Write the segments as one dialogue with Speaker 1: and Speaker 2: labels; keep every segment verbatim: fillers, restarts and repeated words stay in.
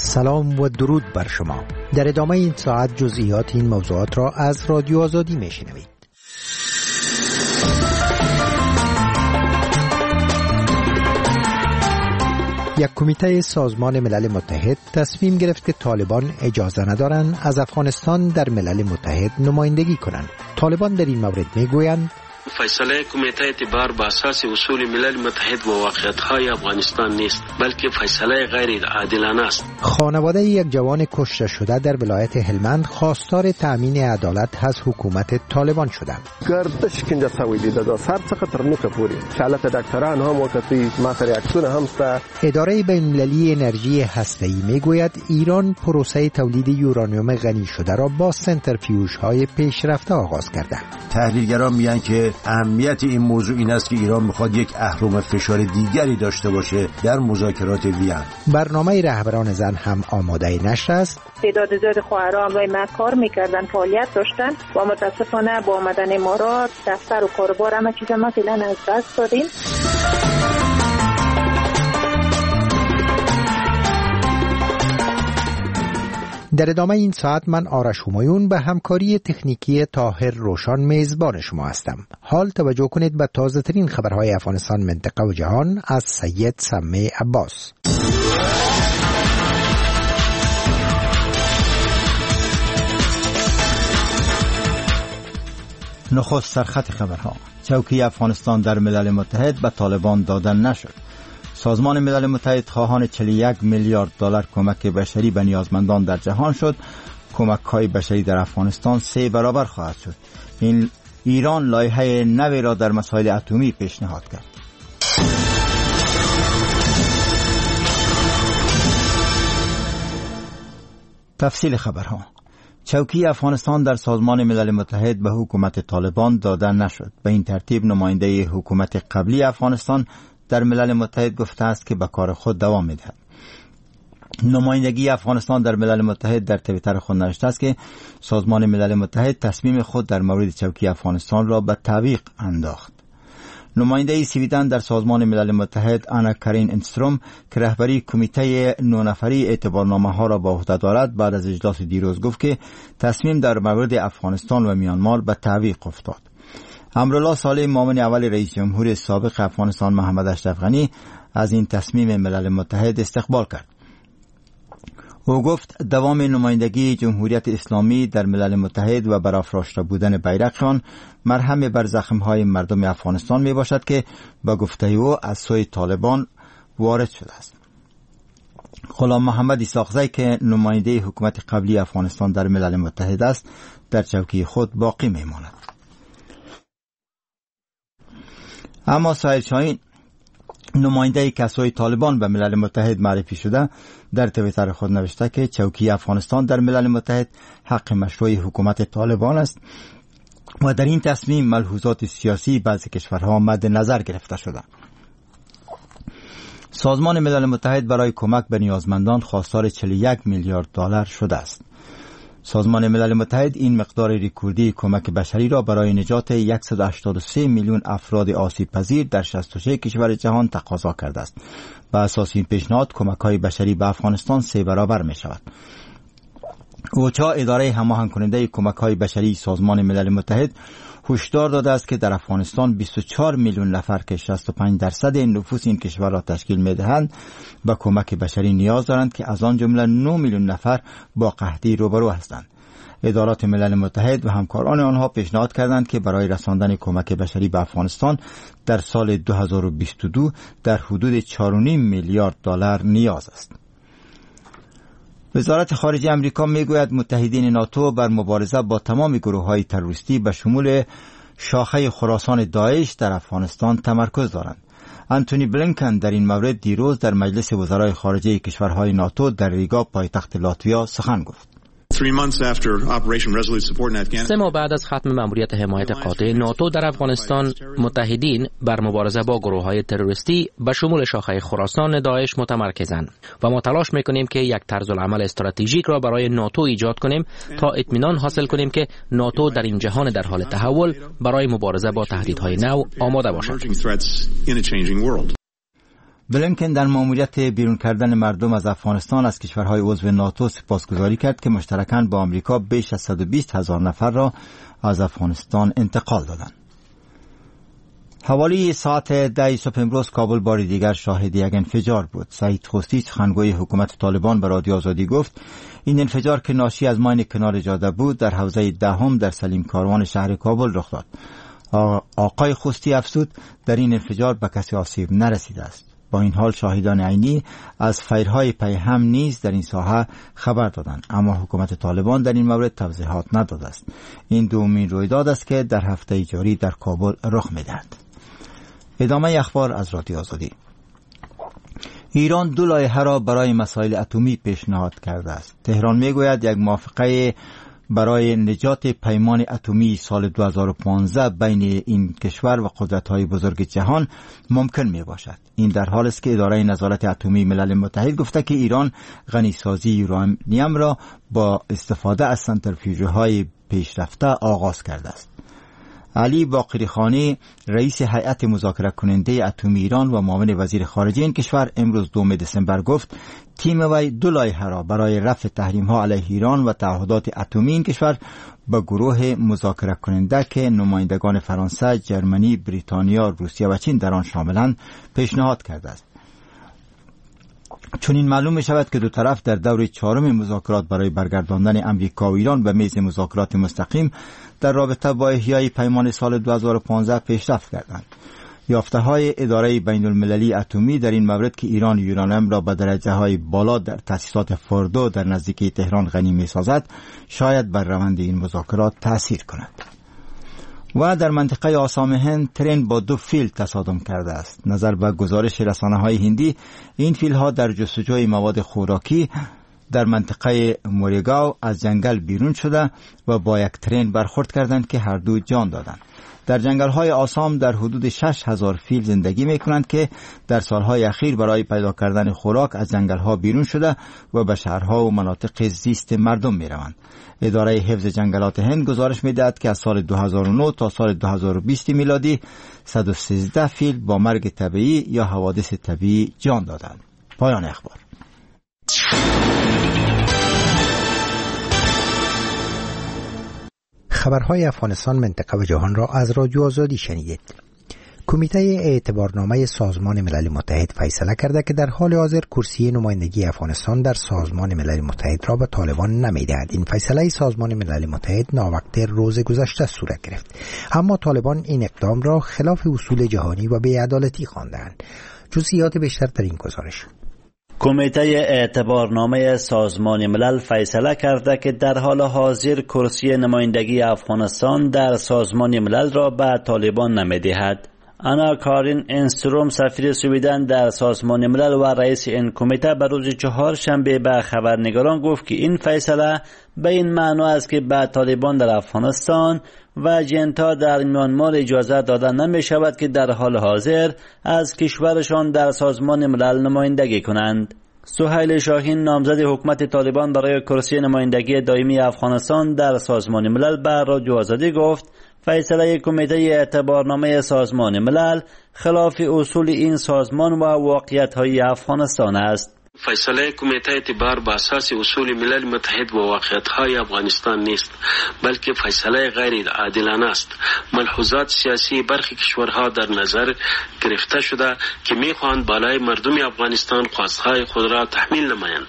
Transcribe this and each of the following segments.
Speaker 1: سلام و درود بر شما. در ادامه این ساعت جزئیات این موضوعات را از رادیو آزادی میشنوید. یک کمیته سازمان ملل متحد تصمیم گرفت که طالبان اجازه ندارند از افغانستان در ملل متحد نمایندگی کنند. طالبان در این مورد میگویند
Speaker 2: فیصله کمیته اعتبار به اساس اصول ملل متحد و واقعیت‌های افغانستان نیست، بلکه فیصله غیر عادلانه است.
Speaker 1: خانواده یک جوان کشته شده در ولایت هلمند خواستار تأمین عدالت از حکومت طالبان شدند.
Speaker 3: گردش کنجا سویدی دادا سر څخه تر نوکه پورې شالت دکتران هم وکړي ما سره عکسونه هم سته.
Speaker 1: اداره بین‌المللی انرژی هسته‌ای میگوید ایران پروسه تولید یورانیوم غنی شده را با سنترفیوژهای پیشرفته آغاز کرده.
Speaker 4: تحلیلگران میگن که اهمیت این موضوع این است که ایران میخواد یک اهرم فشار دیگری داشته باشه در مذاکرات وین.
Speaker 1: برنامه رهبران زن هم آماده نشر است.
Speaker 5: تعداد زیاد خواهرها همراه ما کار میکردن، فعالیت داشتن و متاسفانه با آمدن ما را دفتر و کاربار همه چیز ما فعلا از دست دادیم.
Speaker 1: در ادامه این ساعت من آرش همایون به همکاری تکنیکی طاهر روشان میزبان شما هستم. حال توجه کنید به تازه ترین خبرهای افغانستان، منطقه و جهان از سید سمی عباس.
Speaker 6: نخست سرخط خبرها. چوکی افغانستان در ملل متحد به طالبان دادن نشد. سازمان ملل متحد خواهان چهل و یک میلیارد دلار کمک بشری به نیازمندان در جهان شد. کمک‌های بشری در افغانستان سه برابر خواهد شد. این ایران لایحه نوی را در مسائل اتمی پیشنهاد کرد. تفصیل خبرها. چوکی افغانستان در سازمان ملل متحد به حکومت طالبان دادن نشد. به این ترتیب نماینده حکومت قبلی افغانستان در ملل متحد گفته است که به کار خود دوام می‌دهد. نمایندگی افغانستان در ملل متحد در توییتر خود نوشته است که سازمان ملل متحد تصمیم خود در مورد چوکی افغانستان را به تعویق انداخت. نماینده سویدن در سازمان ملل متحد آنا کارین انستروم که رهبری کمیته نه نفری اعتبارنامه ها را به عهده دارد بعد از اجلاس دیروز گفت که تصمیم در مورد افغانستان و میانمار به تعویق افتاد. امرالله صالح معاون اول رئیس جمهور سابق افغانستان محمد اشرف غنی از این تصمیم ملل متحد استقبال کرد. او گفت دوام نمایندگی جمهوریت اسلامی در ملل متحد و برافراشته بودن بیرقشان مرهم بر زخمهای مردم افغانستان می باشد که با گفته او از سوی طالبان وارد شده است. غلام محمد اسحاقزی که نماینده حکومت قبلی افغانستان در ملل متحد است در چوکی خود باقی می ماند. اما ساحل شاهین نماینده کسای طالبان به ملل متحد معرفی شده در توییتر خود نوشته که چوکی افغانستان در ملل متحد حق مشروع حکومت طالبان است و در این تصمیم ملحوظات سیاسی بعضی کشورها مد نظر گرفته شده. سازمان ملل متحد برای کمک به نیازمندان خواستار چهل و یک میلیارد دلار شده است. سازمان ملل متحد این مقدار رکوردی کمک بشری را برای نجات صد و هشتاد و سه میلیون افراد آسیب پذیر در شصت و شش کشور جهان تقاضا کرده است. بر اساس این پیشنهاد کمک‌های بشری به افغانستان سه برابر می شود. اوچا اداره هماهنگ کننده کمک‌های بشری سازمان ملل متحد هشدار داده است که در افغانستان بیست و چهار میلیون نفر که شصت و پنج درصد نفوس این کشور را تشکیل می‌دهند به کمک بشری نیاز دارند که از آن جمله نه میلیون نفر با قحطی روبرو هستند. ادارات ملل متحد و همکاران آنها پیشنهاد کردند که برای رساندن کمک بشری به افغانستان در سال دو هزار و بیست و دو در حدود چهار و نیم میلیارد دلار نیاز است. وزارت خارجه آمریکا میگوید متحدین ناتو بر مبارزه با تمام گروه‌های تروریستی به شمول شاخه خراسان داعش در افغانستان تمرکز دارند. آنتونی بلینکن در این مورد دیروز در مجلس وزرای خارجه کشورهای ناتو در ریگا پایتخت لاتویا سخن گفت.
Speaker 7: سه ماه بعد از ختم مأموریت حمایت قاطع ناتو در افغانستان، متحدین بر مبارزه با گروه‌های تروریستی به شمول شاخه خراسان داعش متمرکزند و ما تلاش می‌کنیم که یک طرز العمل استراتژیک را برای ناتو ایجاد کنیم تا اطمینان حاصل کنیم که ناتو در این جهان در حال تحول برای مبارزه با تهدیدهای نو آماده باشد.
Speaker 6: بلینکن در مأموریت بیرون کردن مردم از افغانستان از کشورهای عضو ناتو سپاسگزاری کرد که مشترکاً با آمریکا بیش از صد و بیست هزار نفر را از افغانستان انتقال دادند. حوالی ساعت ده صبح امروز کابل بار دیگر شاهد یک انفجار بود. سعید خوستی سخنگوی حکومت طالبان به رادیو آزادی گفت این انفجار که ناشی از ماین کنار جاده بود در حوزه دهم در سلیم کاروان شهر کابل رخ داد. آقای خوستی افزود در این انفجار به کسی آسیب نرسیده است. با این حال شاهدان عینی از فیرهای پیهم نیز در این ساحه خبر دادند، اما حکومت طالبان در این مورد توضیحات نداده است. این دومین رویداد است که در هفته جاری در کابل رخ می‌دهد. ادامه اخبار از رادیو آزادی. ایران دو لایحه را برای مسائل اتمی پیشنهاد کرده است. تهران میگوید یک موافقه برای نجات پیمان اتمی سال دو هزار و پانزده بین این کشور و قدرت‌های بزرگ جهان ممکن می باشد. این در حال است که اداره نظارت اتمی ملل متحد گفته که ایران غنیسازی یورانیم را با استفاده از سنتریفیوژهای پیشرفته آغاز کرده است. علی باقری خانی رئیس هیئت مذاکره کننده اتمی ایران و معاون وزیر خارجه این کشور امروز دوم دسامبر گفت تیم وی دو لایحه را برای رفع تحریم ها علیه ایران و تعهدات اتمی این کشور به گروه مذاکره کننده که نمایندگان فرانسه، جرمنی، بریتانیا، روسیه و چین در آن شاملند پیشنهاد کرده است. چون این معلوم می شود که دو طرف در دور چهارم مذاکرات برای برگرداندن امریکا و ایران به میز مذاکرات مستقیم در رابطه با احیای پیمان سال دو هزار و پانزده پیشرفت کردند. یافته‌های اداره بین المللی اتمی در این مورد که ایران یورانیم را به درجه‌های بالا در تأسیسات فوردو در نزدیکی تهران غنی می‌سازد شاید بر روند این مذاکرات تأثیر کند. و در منطقه آسام هند ترین با دو فیل تصادم کرده است. نظر به گزارش رسانه‌های هندی این فیل‌ها در جستجوی مواد خوراکی در منطقه موریگاو از جنگل بیرون شده و با یک ترین برخورد کردند که هر دو جان دادند. در جنگل‌های آسام در حدود شش هزار فیل زندگی می‌کنند که در سال‌های اخیر برای پیدا کردن خوراک از جنگل‌ها بیرون شده و به شهرها و مناطق زیست مردم می‌روند. اداره حفظ جنگلات هند گزارش می‌دهد که از سال دو هزار و نه تا سال دو هزار و بیست میلادی صد و سیزده فیل با مرگ طبیعی یا حوادث طبیعی جان دادند. پایان اخبار.
Speaker 1: خبرهای افغانستان، منطقه و جهان را از رادیو آزادی شنیدید. کمیته اعتبارنامه سازمان ملل متحد فیصله کرده که در حال حاضر کرسی نمایندگی افغانستان در سازمان ملل متحد را به طالبان نمی‌دهد. این فیصله سازمان ملل متحد ناوقت روز گذشته صورت گرفت، اما طالبان این اقدام را خلاف اصول جهانی و بی‌عدالتی خواندند. جزئیات بیشتر در این گزارش.
Speaker 8: کمیته اعتبارنامه سازمان ملل فیصله کرده که در حال حاضر کرسی نمایندگی افغانستان در سازمان ملل را به طالبان نمی‌دهد. انا کارین انستروم سفیر سویدن در سازمان ملل و رئیس این کمیته به روز چهارشنبه به خبرنگاران گفت که این فیصله به این معنی است که به طالبان در افغانستان و جنتا در میانمار اجازه داده نمی شود که در حال حاضر از کشورشان در سازمان ملل نمایندگی کنند. سهیل شاهین نامزد حکومت طالبان برای کرسی نمایندگی دائمی افغانستان در سازمان ملل به رادیو آزادی گفت فیصله کمیته اعتبارنامه سازمان ملل خلاف اصول این سازمان و واقعیت‌های افغانستان است.
Speaker 2: فیصله کمیته اعتبار با اساس اصول ملل متحد و واقعیت‌های افغانستان نیست، بلکه فیصله غیر عادلانه است. ملحوظات سیاسی برخی کشورها در نظر گرفته شده که می‌خواهند بالای مردم افغانستان خواستهای خود را تحمیل نمایند.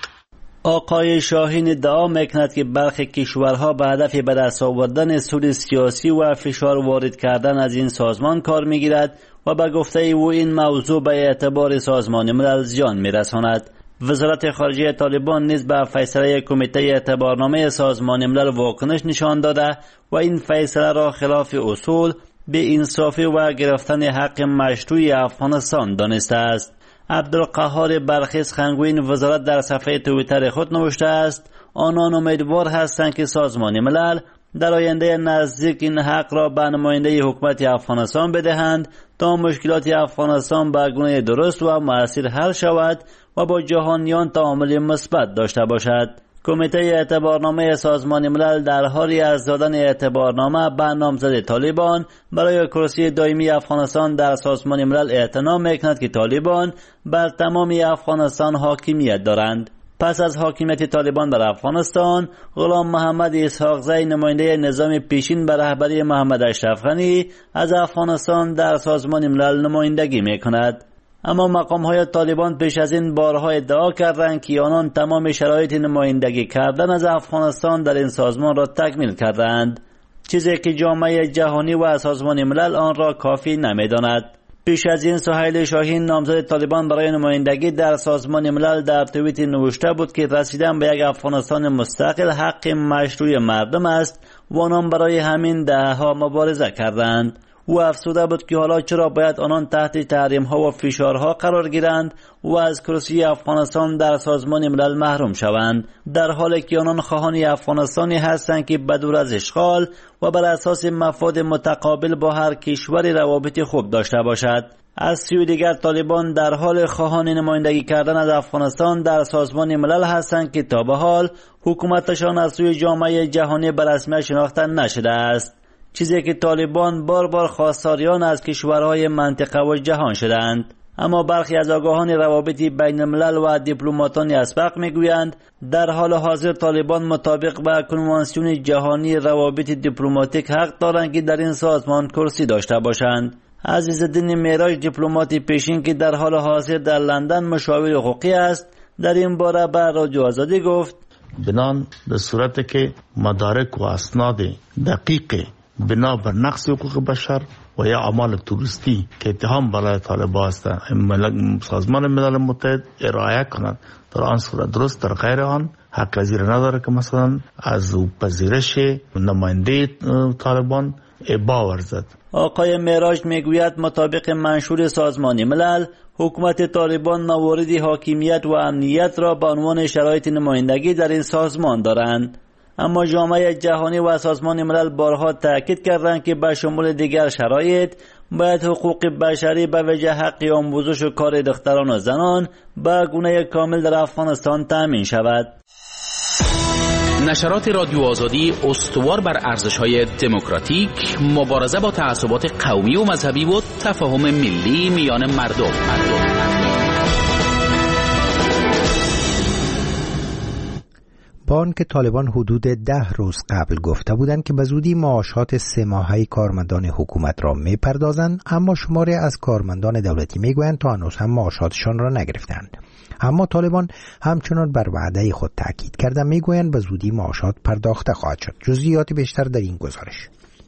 Speaker 8: آقای شاهین ادعا میکند که برخی کشورها به هدف به دست آوردن سود سیاسی و فشار وارد کردن از این سازمان کار میگیرد و به گفته او این موضوع به اعتبار سازمان ملل زیان میرساند. وزارت خارجه طالبان نیز به فیصله کمیته اعتبارنامه سازمان ملل واکنش نشان داده و این فیصله را خلاف اصول، بی انصافی و گرفتن حق مشروع افغانستان دانسته است. عبدالقهار برخیز خنگوین وزارت در صفحه توییتر خود نوشته است آنان امیدوار هستند که سازمان ملل در آینده نزدیک این حق را به نماینده حکومت افغانستان بدهند تا مشکلات افغانستان به گونه درست و مؤثر حل شود و با جهانیان تعامل مثبت داشته باشد. کمیته اعتبارنامه سازمان ملل در حالی از دادن اعتبارنامه به نامزد طالبان برای کرسی دائمی افغانستان در سازمان ملل اعتنا میکند که طالبان بر تمام افغانستان حاکمیت دارند. پس از حاکمیت طالبان بر افغانستان، غلام محمد اسحاقزی نماینده نظام پیشین به رهبری محمد اشرف غنی از افغانستان در سازمان ملل نمایندگی میکند. اما مقام‌های طالبان پیش از این بارها ادعا کردند که آنان تمام شرایط نمایندگی کردن از افغانستان در این سازمان را تکمیل کردند، چیزی که جامعه جهانی و سازمان ملل آن را کافی نمی‌داند. پیش از این سهیل شاهین نامزد طالبان برای نمایندگی در سازمان ملل در توییت نوشته بود که رسیدن به یک افغانستان مستقل حق مشروع مردم است و آنان برای همین دهها مبارزه کردند. او افسوده بود که حالا چرا باید آنان تحت تحریم ها و فشارها قرار گیرند و از کرسی افغانستان در سازمان ملل محروم شوند، در حالی که آنان خواهان افغانستانی هستند که بدور از اشغال و بر اساس مفاد متقابل با هر کشوری روابط خوب داشته باشد. از سوی دیگر طالبان در حال خواهان نمایندگی کردن از افغانستان در سازمان ملل هستند که تا به حال حکومتشان از سوی جامعه جهانی به رسمیت شناخته نشده است، چیزی که طالبان بار بار خواستاریان از کشورهای منطقه و جهان شدند. اما برخی از آگاهان روابط بین الملل و دیپلماتان اسبق میگویند در حال حاضر طالبان مطابق با کنوانسیون جهانی روابط دیپلماتیک حق دارند که در این سازمان کرسی داشته باشند. عزیزالدین معراج دیپلمات پیشین که در حال حاضر در لندن مشاور حقوقی است، در این باره به رادیو آزادی گفت:
Speaker 9: بنان به صورت که مدارک و اسناد دقیق بنا بر نقض حقوق بشر و یا اعمال توریستی که اتهام برای طالبان است سازمان ملل متحد ارائه کنند، در آن صورت درست، در غیر آن حق پذیر نداره که مثلا از پذیرش نماینده طالبان ابا ورزد.
Speaker 8: آقای معراج میگوید مطابق منشور سازمان ملل حکومت طالبان موارد حاکمیت و امنیت را به عنوان شرایط نمایندگی در این سازمان دارند، اما جامعه جهانی و سازمان ملل بارها تاکید کردند که به شمول دیگر شرایط باید حقوق بشری به وجه حق آموزش و کار دختران و زنان به گونه کامل در افغانستان تامین شود.
Speaker 10: نشرات رادیو آزادی استوار بر ارزش‌های دموکراتیک، مبارزه با تعصبات قومی و مذهبی و تفاهم ملی میان مردم. مردم.
Speaker 1: بانک طالبان حدود ده روز قبل گفته بودند که به زودی معاشات سه ماهه کارمندان حکومت را میپردازند، اما شماری از کارمندان دولتی میگویند تا هنوز هم معاشاتشان را نگرفتند. اما طالبان همچنان بر وعده خود تاکید کردند، میگویند به زودی معاشات پرداخته خواهد شد. جزئیات بیشتر در این گزارش.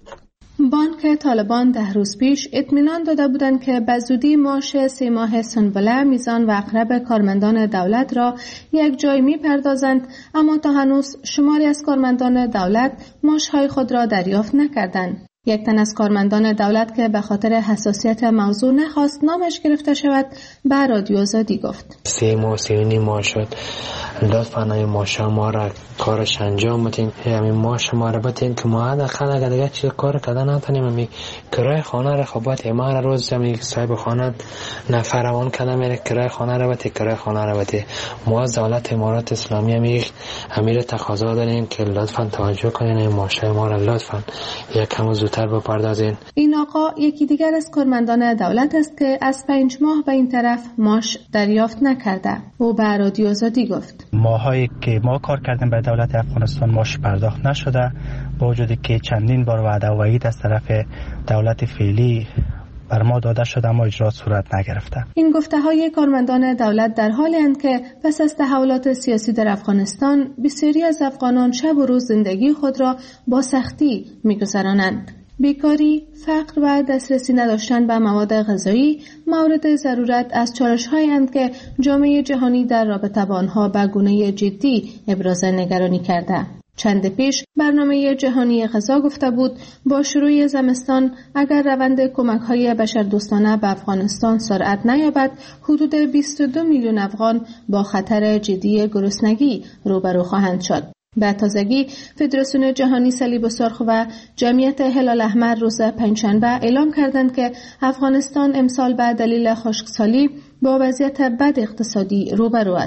Speaker 11: بانک طالبان ده روز پیش اطمینان داده بودند که به زودی معاش سه ماه سنبله، میزان و اقرب کارمندان دولت را یک جای می پردازند، اما تا هنوز شماری از کارمندان دولت معاشهای خود را دریافت نکردند. یک تن از کارمندان دولت که به خاطر حساسیت موضوع نخواست نامش گرفته شود به رادیو آزادی گفت:
Speaker 12: سه ماه سه نیم ماه شد، لطفاً این ماه ما را کارش انجام بدین، همین ماه ما را بدین که ما حداقل اگر دیگه چیز کار کردن نتونیم، می کرای خانه را خوبات ما روز زمین صاحب خانه نفروان کردن میره کرای خانه را بده کرای خانه را بده. ما از دولت امارات اسلامی امیر امیر تقاضا داریم که لطفاً توجه کنین این ماه ما را لطفاً یک کم زودتر بپردازین.
Speaker 11: این آقا یکی دیگر از کارمندان دولت است که از پنج ماه به این طرف معاش دریافت نکرده. او به رادیو آزادی گفت:
Speaker 13: ماهایی که ما کار کردیم به دولت افغانستان معاش پرداخت نشده، با وجودی که چندین بار وعده و وعید از طرف دولت فعلی بر ما داده شده اما اجرات صورت نگرفته.
Speaker 11: این گفته های کارمندان دولت در حالی اند که پس از تحولات سیاسی در افغانستان بسیاری از افغانان شب و روز زندگی خود را با سختی می‌گذرانند. بیکاری، فقر و دسترسی نداشتن به مواد غذایی مورد ضرورت از چالش‌هایی اند که جامعه جهانی در رابطه با آنها به گونه جدی ابراز نگرانی کرده. چند پیش برنامه جهانی غذا گفته بود با شروع زمستان اگر روند کمک‌های بشردوستانه به افغانستان سرعت نیابد، حدود بیست و دو میلیون افغان با خطر جدی گرسنگی روبرو خواهند شد. به تازگی فدراسیون جهانی صلیب سرخ و جمعیت هلال احمر روز پنجشنبه اعلام کردند که افغانستان امسال به دلیل خشکسالی با وضعیت بد اقتصادی روبرو است.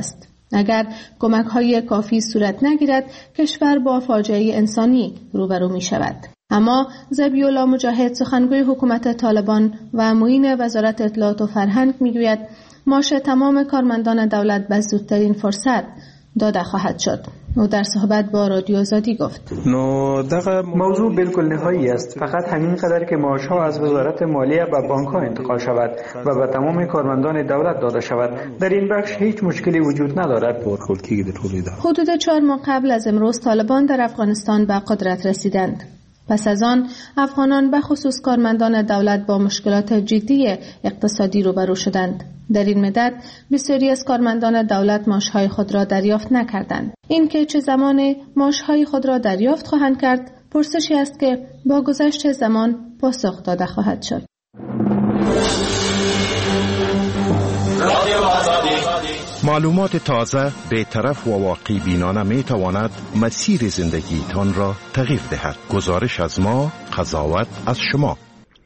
Speaker 11: اگر کمک‌های کافی صورت نگیرد کشور با فاجعه انسانی روبرو می‌شود. اما ذبیح‌الله مجاهد سخنگوی حکومت طالبان و معین وزارت اطلاعات و فرهنگ می‌گوید معاش تمام کارمندان دولت به زودترین فرصت داده خواهد شد. او در صحبت با رادیو آزادی گفت
Speaker 14: نو دغه موضوع بالکل نهایی است، فقط همین قدر که معاش‌ها از وزارت مالیه به بانک‌ها انتقال شود و به تمام کارمندان دولت داده شود. در این بخش هیچ مشکلی وجود ندارد.
Speaker 11: حدود چهار ماه قبل از امروز طالبان در افغانستان به قدرت رسیدند. پس از آن افغانان به خصوص کارمندان دولت با مشکلات جدی اقتصادی روبرو شدند. در این مدت بسیاری از کارمندان دولت معاش‌های خود را دریافت نکردند. این که چه زمان معاش‌های خود را دریافت خواهند کرد پرسشی است که با گذشت زمان پاسخ داده خواهد شد.
Speaker 15: معلومات تازه، بی‌طرف و واقعی بینانه می تواند مسیر زندگیتان را تغییر دهد. گزارش از ما، قضاوت از شما.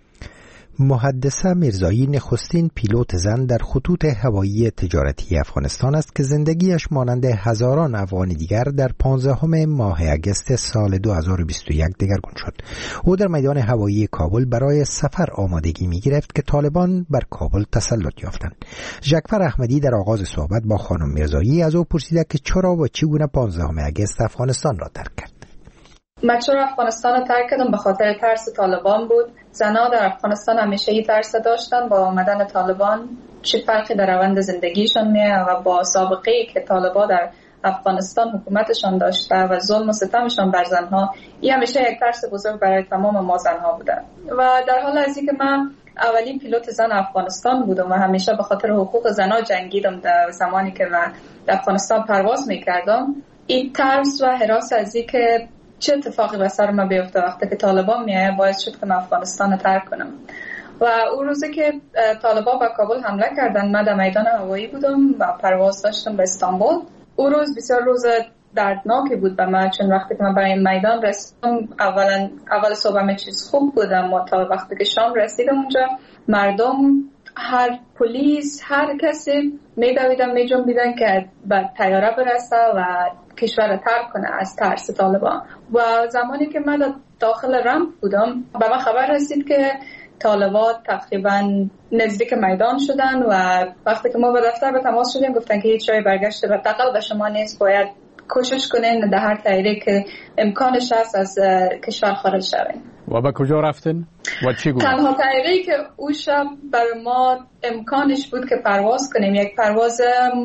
Speaker 1: محدثه میرزایی نخستین پیلوت زن در خطوط هوایی تجارتی افغانستان است که زندگیش مانند هزاران افغان دیگر در پانزدهم ماه اگست سال دو هزار و بیست و یک دگرگون شد. او در میدان هوایی کابل برای سفر آمادگی می گرفت که طالبان بر کابل تسلط یافتند. جعفر احمدی در آغاز صحبت با خانم میرزایی از او پرسیده که چرا و چگونه پانزدهم اگست افغانستان را ترک کرد.
Speaker 16: من چرا افغانستان رو ترک کردم؟ به خاطر ترس طالبان بود. زنها در افغانستان همیشه ای ترس داشتن. با آمدن طالبان چه فرقی در روند زندگیشون میه و با سابقه ای که طالبان در افغانستان حکومتشان داشته و ظلم و ستمشان بر زنها، این همیشه یک ترس بزرگ برای تمام ما زنها بوده. و در حال از اینکه من اولین پیلوت زن افغانستان بودم و همیشه به خاطر حقوق زنها جنگیدم در زمانی که من در افغانستان پرواز میکردم، این ترس و هراس از اینکه چه اتفاقی به سر من بیفته وقتی که طالبان میایه باعث شد که من افغانستان رو ترک کنم. و اون روزی که طالبان به کابل حمله کردن من در میدان هوایی بودم و پرواز داشتم به استانبول. اون روز بسیار روز دردناکی بود به من، چون وقتی که من برای این میدان رسیدم اولا اول صبح همه چیز خوب بود، اما تا وقتی که شام رسیدم اونجا مردم، هر پلیس، هر کسی میدویدن میجنبیدن که به طیاره برسه و کشور ترک کنه از ترس طالبان. و زمانی که من داخل رمپ بودم به من خبر رسید که طالبان تقریبا نزدیک میدان شدن و وقتی که ما به دفتر به تماس شدیم گفتن که هیچ جای برگشت به تقل به شما نیست، باید کوشش کنین در هر طریقی که امکانش هست از کشور خارج شوین.
Speaker 17: و به کجا رفتین و چی گفتن؟
Speaker 16: تنها طریقی که اون شب برای ما امکانش بود که پرواز کنیم یک پرواز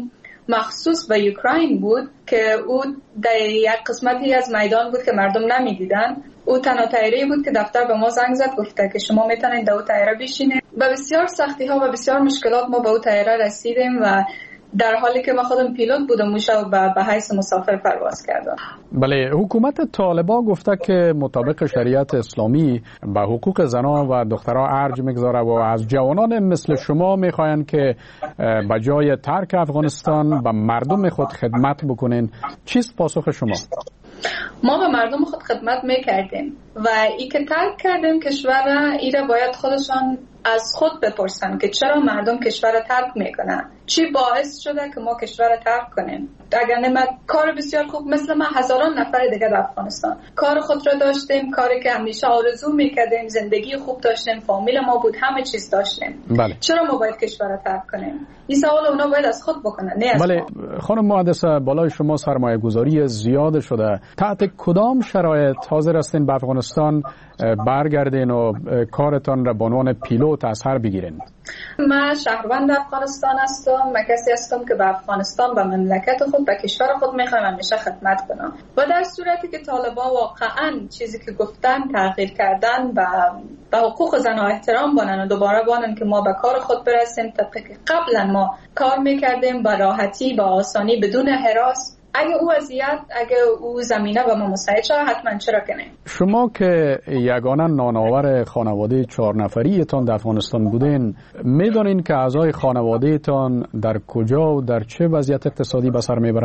Speaker 16: مخصوص به اوکراین بود که او در یک قسمتی از میدان بود که مردم نمیدیدن. او تنها طیاره بود که دفتر به ما زنگ زد گفته که شما میتونید در او طیاره بشینید. با بسیار سختی ها و بسیار مشکلات ما به او طیاره رسیدیم و در حالی که ما خودم پیلوت بودم موشا و به حیث مسافر پرواز کردم.
Speaker 17: بله، حکومت طالبان گفته که مطابق شریعت اسلامی به حقوق زنان و دخترها ارج میگذاره و از جوانان مثل شما میخواین که به جای ترک افغانستان به مردم خود خدمت بکنین. چیست پاسخ شما؟
Speaker 16: ما به مردم خود خدمت میکردیم و ای که ترک کردیم کشور، ایره باید خودشان از خود بپرسن که چرا مردم کشور ترک میکنن، چی باعث شده که ما کشور ترک کنیم. اگر نه من کار بسیار خوب مثل من هزاران نفر دیگه در افغانستان کار خود را داشتیم، کاری که همیشه آرزو میکردیم، زندگی خوب داشتیم، فامیل ما بود، همه چیز داشتیم.
Speaker 17: بله.
Speaker 16: چرا ما باید کشور ترک کنیم؟ این سوال اونا باید از خود بکنن، نه از
Speaker 17: بله.
Speaker 16: ما.
Speaker 17: خانم محدثه، بالای شما سرمایه گذاری زیاد شده، تحت کدام شرایط حاضر هستین به افغانستان برگردین و کارتان را به عنوان پیلوت از سر بگیرین؟
Speaker 16: من شهروند افغانستان هستم. من کسی هستم که به افغانستان، به مملکت خود، به کشور خود میخوایم همیشه خدمت کنم و در صورتی که طالبان واقعا چیزی که گفتن تغییر کردن و به حقوق زنها احترام بانن و دوباره بانن که ما به کار خود برسیم طبقی که قبلا ما کار میکردیم با راحتی، با آسانی، بدون هراس، اگه او اذیت، اگه او زمینه به ما مساعد شد حتما چرا کنیم.
Speaker 17: شما که یگانه نانآور خانواده چهار نفری تان در افغانستان بودین، میدونین که اعضای خانواده تان در کجا و در چه وضعیت اقتصادی به سر میبرن؟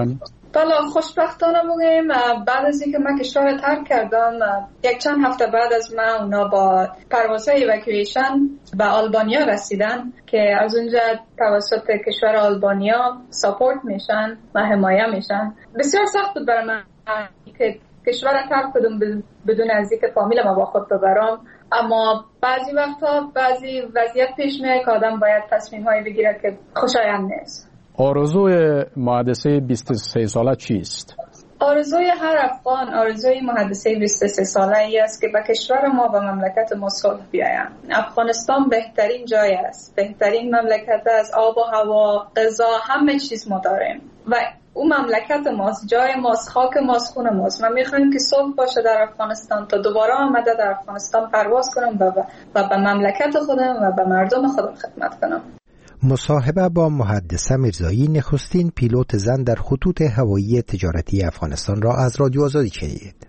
Speaker 16: بله خوشبختانه بگیم بعد از اینکه من کشور ترک کردم یک چند هفته بعد از من اونا با پروازهای ایواکویشن به آلبانیا رسیدن که از اونجا توسط کشور آلبانیا ساپورت میشن و حمایه میشن. بسیار سخت بود برای من که کشور ترک کردم بدون از اینکه فامیل ما با خود ببرم، اما بعضی وقتا بعضی وضعیت پیش میاد که آدم باید تصمیم هایی بگیره که خوشایند نیست.
Speaker 17: آرزوی مهندسه بیست و سه ساله چیست؟
Speaker 16: آرزوی هر افغان، آرزوی مهندسه بیست و سه ساله ای است که به کشور ما و مملکت ما صلح بیاید. افغانستان بهترین جای است، بهترین مملکت است، آب و هوا، غذا، همه چیز ما داریم و اون مملکت ماست، جای ماست، خاک ماست، خون ماست. من میخوایم که صلح باشه در افغانستان تا دوباره آمده در افغانستان پرواز کنم و, و به مملکت خودم و به مردم خودم خدمت کنم.
Speaker 1: مصاحبه با محدثه میرزایی، نخستین پیلوت زن در خطوط هوایی تجارتی افغانستان را از رادیو آزادی شنیدید.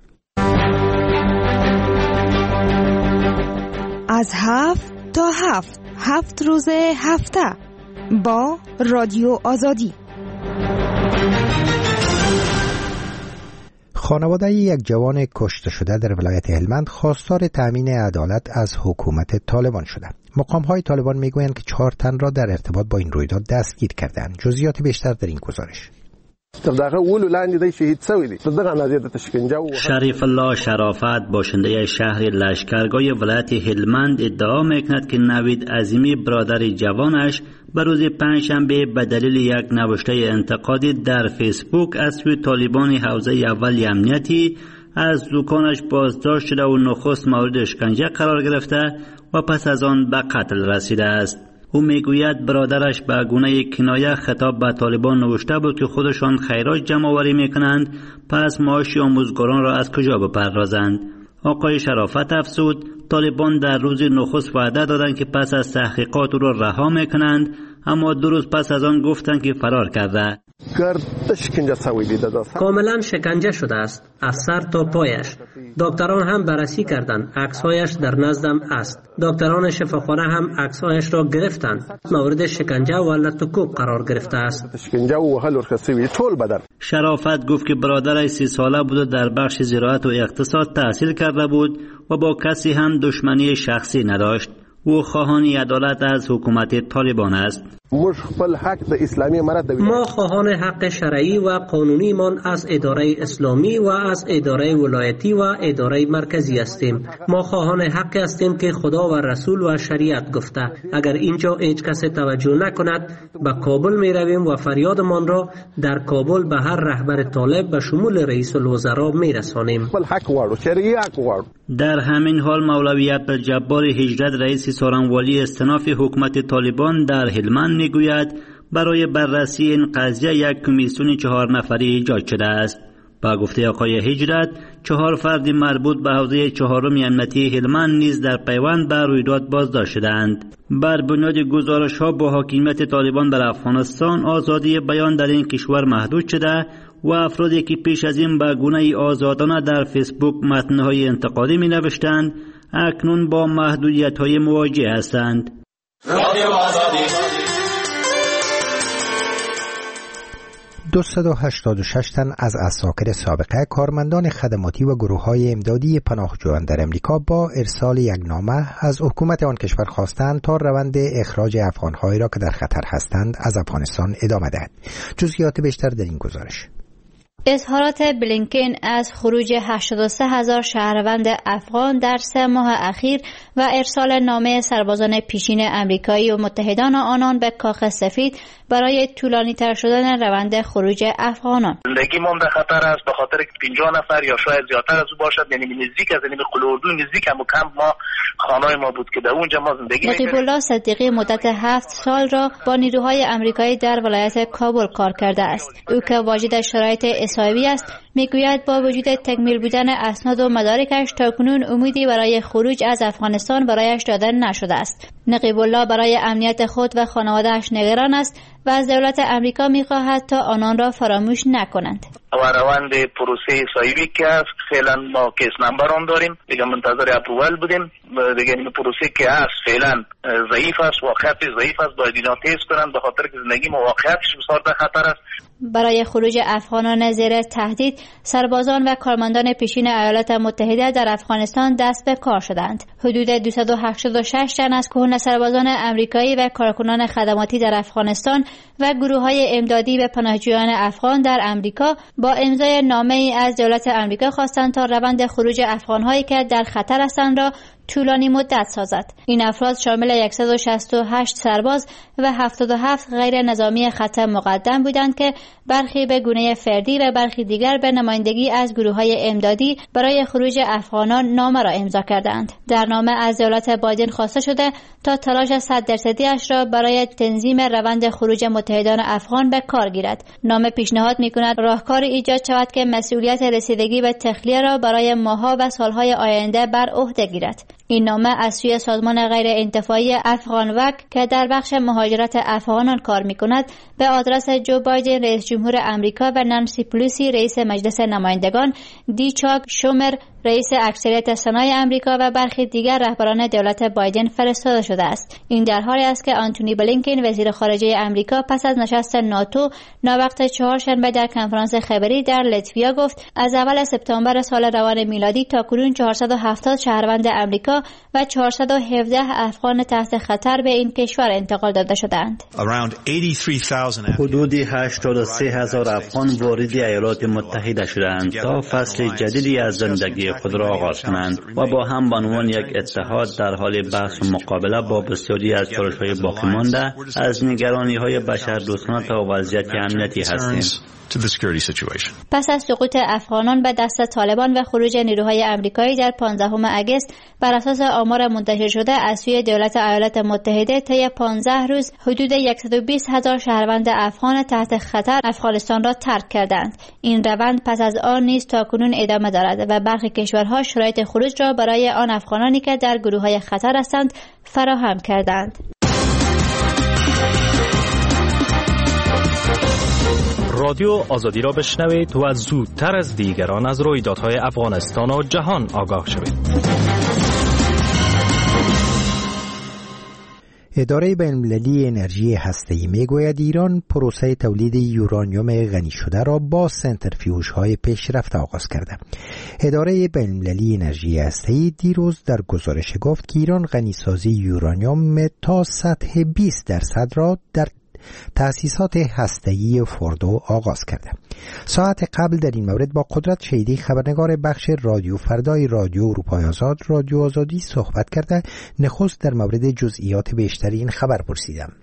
Speaker 18: از هفت تا هفت هفت روز هفته با رادیو آزادی.
Speaker 1: خانواده یک جوان کشته شده در ولایت هلمند خواستار تامین عدالت از حکومت طالبان شده. مقام‌های طالبان میگویند که چهار تن را در ارتباط با این رویداد دستگیر کردند. جزئیات بیشتر در این گزارش.
Speaker 8: شریف الله شرافت باشنده شهر لشکرگاه ولایت هلمند ادعا میکند که نوید عظیمی برادر جوانش به روز پنجشنبه به دلیل یک نوشته انتقادی در فیسبوک از سوی طالبان حوزه اول امنیتی از دکانش بازداشت شده و نخست مورد اشکنجه قرار گرفته و پس از آن به قتل رسیده است. او میگوید برادرش به گونه کنایه خطاب به طالبان نوشته بود که خودشان خیرات جمع آوری میکنند، پس معاش آموزگاران را از کجا بپردازند. آقای شرافت افزود طالبان در روز نخست وعده دادند که پس از تحقیقات او را رها میکنند، اما دو روز پس از آن گفتند که فرار کرده.
Speaker 19: کاملا شکنجه شده است، از سر تا پایش. دکتران هم بررسی کردند، عکس‌هایش در نزدم است. دکتران شفاخانه هم عکس‌هایش را گرفتند. مورد شکنجه و لط و کوب قرار گرفته است.
Speaker 8: شرافت گفت که برادرش سی ساله بود و در بخش زراعت و اقتصاد تحصیل کرده بود و با کسی هم دشمنی شخصی نداشت. او خواهان عدالت از حکومت طالبان است.
Speaker 19: ما خواهان حق شرعی و قانونی من از اداره اسلامی و از اداره ولایتی و اداره مرکزی هستیم. ما خواهان حق هستیم که خدا و رسول و شریعت گفته اگر اینجا هیچ کس توجه نکند به کابل می رویم و فریادمان را در کابل به هر رهبر طالب به شمول رئیس الوزراء می رسانیم.
Speaker 8: در همین حال مولوی عبدالجبار هجرت رئیس سارنوالی استناف حکومت طالبان در هلمند میگوید برای بررسی این قضیه یک کمیسیون چهار نفری ایجاد شده است. با گفته آقای هجرت چهار فرد مربوط به حوزه چهارم امنیتی هلمند نیز در پیوند به رویداد بازداشت شدند. بر بنیاد گزارش ها با حاکمیت طالبان بر افغانستان آزادی بیان در این کشور محدود شده و افرادی که پیش از این به گونه آزادانه در فیسبوک متن‌های انتقادی می نوشتند اکنون با محدودیت‌های مواجه هستند.
Speaker 1: دویست و هشتاد و شش تن از عساکر سابقه کارمندان خدماتی و گروه‌های امدادی پناهجویان در امریکا با ارسال یک نامه از حکومت آن کشور خواستند تا روند اخراج افغان‌هایی را که در خطر هستند از افغانستان ادامه دهد. جزئیات بیشتر در این گزارش.
Speaker 20: اظهارات بلینکن از خروج هشتاد و سه هزار شهروند افغان در سه ماه اخیر و ارسال نامه سربازان پیشین امریکایی و متحدان آنان به کاخ سفید برای طولانی تر شدن روند خروج افغانان.
Speaker 21: زندگی ما در خطر است به خاطر که پنجاه نفر یا شاید زیادتر از او باشد، یعنی نزدیک از این قلوردو نزدیک هم کمپ ما خانه ما بود که در اونجا ما زندگی می‌کردیم.
Speaker 20: نقیب الله صدیقی مدت هفت سال را با نیروهای امریکایی در ولایت کابل کار کرده است. او که واجد شرایط اصابی است میگوید با وجود تکمیل بودن اسناد و مدارکش تاکنون امیدی برای خروج از افغانستان برایش داده نشده است. نقیب الله برای امنیت خود و خانواده‌اش نگران است و از دولت امریکا می‌خواهد تا آنان را فراموش نکنند.
Speaker 21: و روند پروسه صایبی که است. فعلا ما کیس نمبر هم داریم دیگه، منتظر اپروال بودیم دیگه. این پروسه که است فعلا ضعیف است، واقعیتش ضعیف است، باید اینا تیز کنن به خاطر که زندگی ما واقعیتش بسیار در خطر است.
Speaker 20: برای خروج افغانان زیر تهدید، سربازان و کارمندان پیشین ایالات متحده در افغانستان دست به کار شدند. حدود دویست و هشتاد و شش تن از کهنه سربازان امریکایی و کارکنان خدماتی در افغانستان و گروه‌های امدادی به پناهجویان افغان در امریکا با امضای نامه‌ای از دولت امریکا خواستند تا روند خروج افغان‌هایی که در خطر هستند را طولانی مدت سازد. این افراد شامل صد و شصت و هشت سرباز و هفتاد و هفت غیر نظامی خط مقدم بودند که برخی به گونه فردی و برخی دیگر به نمایندگی از گروه‌های امدادی برای خروج افغانان نامه را امضا کردند. در نامه از دولت بایدن خواسته شده تا تلاش صد درصدی اش را برای تنظیم روند خروج متحدان افغان به کار گیرد. نامه پیشنهاد می‌کند راهکاری ایجاد شود که مسئولیت رسیدگی به تخلیه را برای ماه‌ها و سال‌های آینده بر عهده گیرد. این نامه از سوی سازمان غیر انتفاعی افغان وک که در بخش مهاجرت افغانان کار می‌کند به آدرس جو بایدن رئیس جمهور امریکا و نانسی پلوسی رئیس مجلس نمایندگان، دی چاک شومر رئیس اکثریت سنای امریکا و برخی دیگر رهبران دولت بایدن فرستاده شده است. این در حالی است که آنتونی بلینکن وزیر خارجه امریکا پس از نشست ناتو ناوقت چهارشنبه در کنفرانس خبری در لتویا گفت از اول سپتامبر سال روان میلادی تا کنون چهارصد و هفتاد شهروند امریکا و چهارصد و هفده افغان تحت خطر به این کشور انتقال داده شدند.
Speaker 8: حدود هشتاد و سه هزار افغان وارد ایالات متحده شدند تا فصل جدیدی از زندگی خود را آغاز کنند و با هم به عنوان یک اتحاد در حال بحث و مقابله با بسیاری از چالش‌های باقی مانده از نگرانی‌های بشردوستانه تا وضعیت امنیتی هستیم.
Speaker 20: پس از سقوط افغانان به دست طالبان و خروج نیروهای امریکایی در پانزدهم اگست بر اساس آمار منتشر شده از سوی دولت ایالات متحده طی پانزده روز حدود صد و بیست هزار شهروند افغان تحت خطر افغانستان را ترک کردند. این روند پس از آن نیز تاکنون ادامه دارد و برخی کشورها شرایط خروج را برای آن افغانانی که در گروه‌های خطر هستند فراهم کردند.
Speaker 3: رادیو آزادی را بشنوید و زودتر از دیگران از رویدادهای افغانستان و جهان آگاه شوید.
Speaker 1: اداره بین‌المللی انرژی هسته‌ای میگوید ایران پروسه تولید یورانیوم غنی شده را با سنتریفیوژهای پیشرفته آغاز کرده. اداره بین‌المللی انرژی هسته‌ای دیروز در گزارش گفت که ایران غنیسازی یورانیوم تا سطح بیست درصد را در تأسیسات هسته‌ای فوردو آغاز کرده. ساعت قبل در این مورد با قدرت شیدی خبرنگار بخش رادیو فردای رادیو اروپای آزاد رادیو آزادی صحبت کرده. نخست در مورد جزئیات بیشتری این خبر پرسیدم.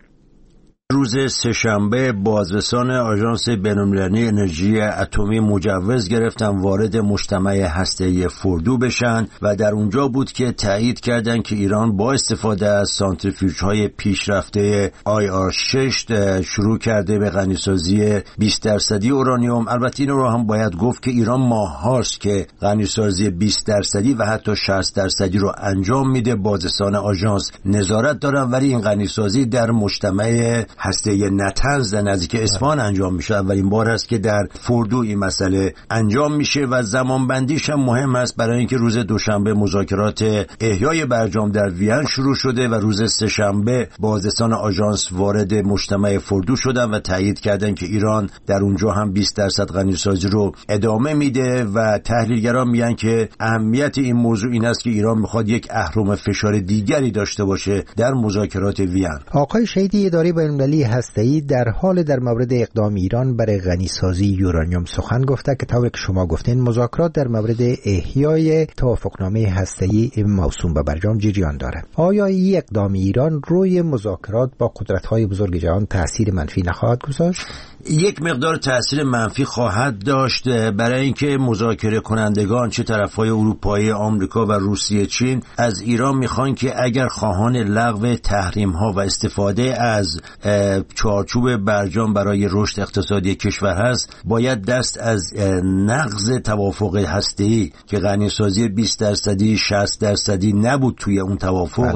Speaker 4: روز سه‌شنبه بازرسان آژانس بین‌المللی انرژی اتمی مجوز گرفتن وارد مجتمع هسته‌ای فوردو بشن و در اونجا بود که تایید کردند که ایران با استفاده از سانتریفیوژهای پیشرفته آی آر شش شروع کرده به غنیسازی بیست درصدی اورانیوم. البته این رو هم باید گفت که ایران ماه‌هاست که غنیسازی بیست درصدی و حتی شصت درصدی رو انجام میده. بازرسان آژانس نظارت دارن، ولی این غنیسازی در مجتمع هسته نتنز در نزدیک اصفهان انجام میشه. اولین بار است که در فوردو این مسئله انجام میشه و زمان بندیش هم مهم است، برای اینکه روز دوشنبه مذاکرات احیای برجام در وین شروع شده و روز سه‌شنبه بازرسان آژانس وارد مجتمع فوردو شدن و تایید کردن که ایران در اونجا هم بیست درصد غنیسازی رو ادامه میده و تحلیلگران میگن که اهمیت این موضوع این است که ایران میخواد یک اهرم فشار دیگری داشته باشه در مذاکرات وین.
Speaker 1: آقای شیدی، اداره بین‌المللی هسته‌ای در حال در مورد اقدام ایران برای غنیسازی یورانیوم سخن گفته که طور که شما گفتین مذاکرات در مورد احیای توافقنامه هسته‌ای موسوم به برجام جریان داره. آیا این اقدام ایران روی مذاکرات با قدرت‌های بزرگ جهان تأثیر منفی نخواهد گذاشت؟
Speaker 4: یک مقدار تأثیر منفی خواهد داشت، برای اینکه مذاکره کنندگان چه طرف‌های اروپایی، آمریکا و روسیه، چین از ایران میخوان که اگر خواهان لغو تحریم‌ها و استفاده از چارچوب برجام برای رشد اقتصادی کشور هست، باید دست از نقض توافق هسته‌ای که غنیسازی بیست درصدی شصت درصدی نبود توی اون توافق بله.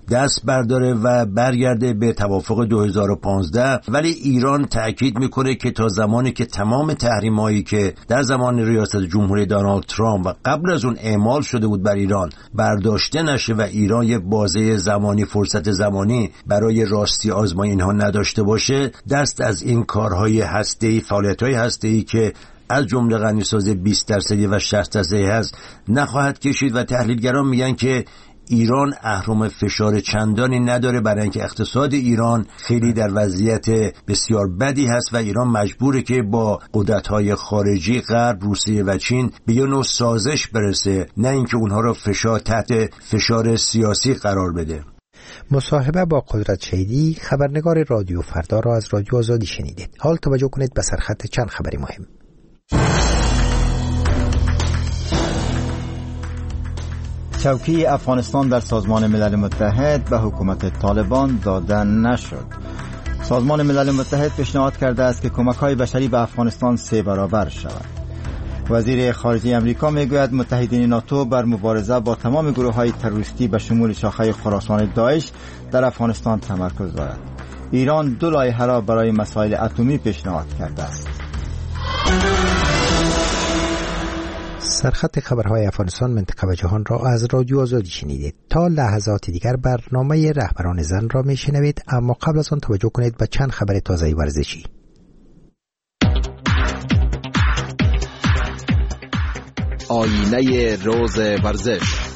Speaker 4: دست برداره و برگرده به توافق دو هزار و پانزده، ولی ایران تأکید میکنه که تا زمانی که تمام تحریمایی که در زمان ریاست جمهوری دونالد ترامپ و قبل از اون اعمال شده بود بر ایران برداشته نشه و ایران یه بازه زمانی، فرصت زمانی برای راستی آزمایی اینها نداشته باشه، دست از این کارهای هسته‌ای، فعالیت‌های هسته‌ای که از جمله غنیسازی بیست درصدی و شصت درصدی هست نخواهد کشید. و تحلیلگران میگن که ایران اهرم فشار چندانی نداره، برای اینکه اقتصاد ایران خیلی در وضعیت بسیار بدی هست و ایران مجبوره که با قدرت‌های خارجی غرب، روسیه و چین به یه نوع سازش برسه، نه اینکه اونها رو فشار تحت فشار سیاسی قرار بده.
Speaker 1: مصاحبه با قدرت شیدی، خبرنگار رادیو فردا را از رادیو آزادی شنیدید. حال توجه کنید به سرخط چند خبری مهم.
Speaker 6: چوکی افغانستان در سازمان ملل متحد به حکومت طالبان داده نشد. سازمان ملل متحد پیشنهاد کرده است که کمک‌های بشری به افغانستان سه برابر شود. وزیر خارجه امریکا میگوید متحدین ناتو بر مبارزه با تمام گروه‌های تروریستی به شمول شاخه خراسان داعش در افغانستان تمرکز دارد. ایران دو لایحه را برای مسائل اتمی پیشنهاد کرده است.
Speaker 1: سرخط خبرهای افغانستان، منطقه و جهان را از رادیو آزادی شنیدید. تا لحظات دیگر برنامه رهبران زن را میشنوید، اما قبل از آن توجه کنید به چند خبر تازه ورزشی.
Speaker 5: آینه روز ورزش.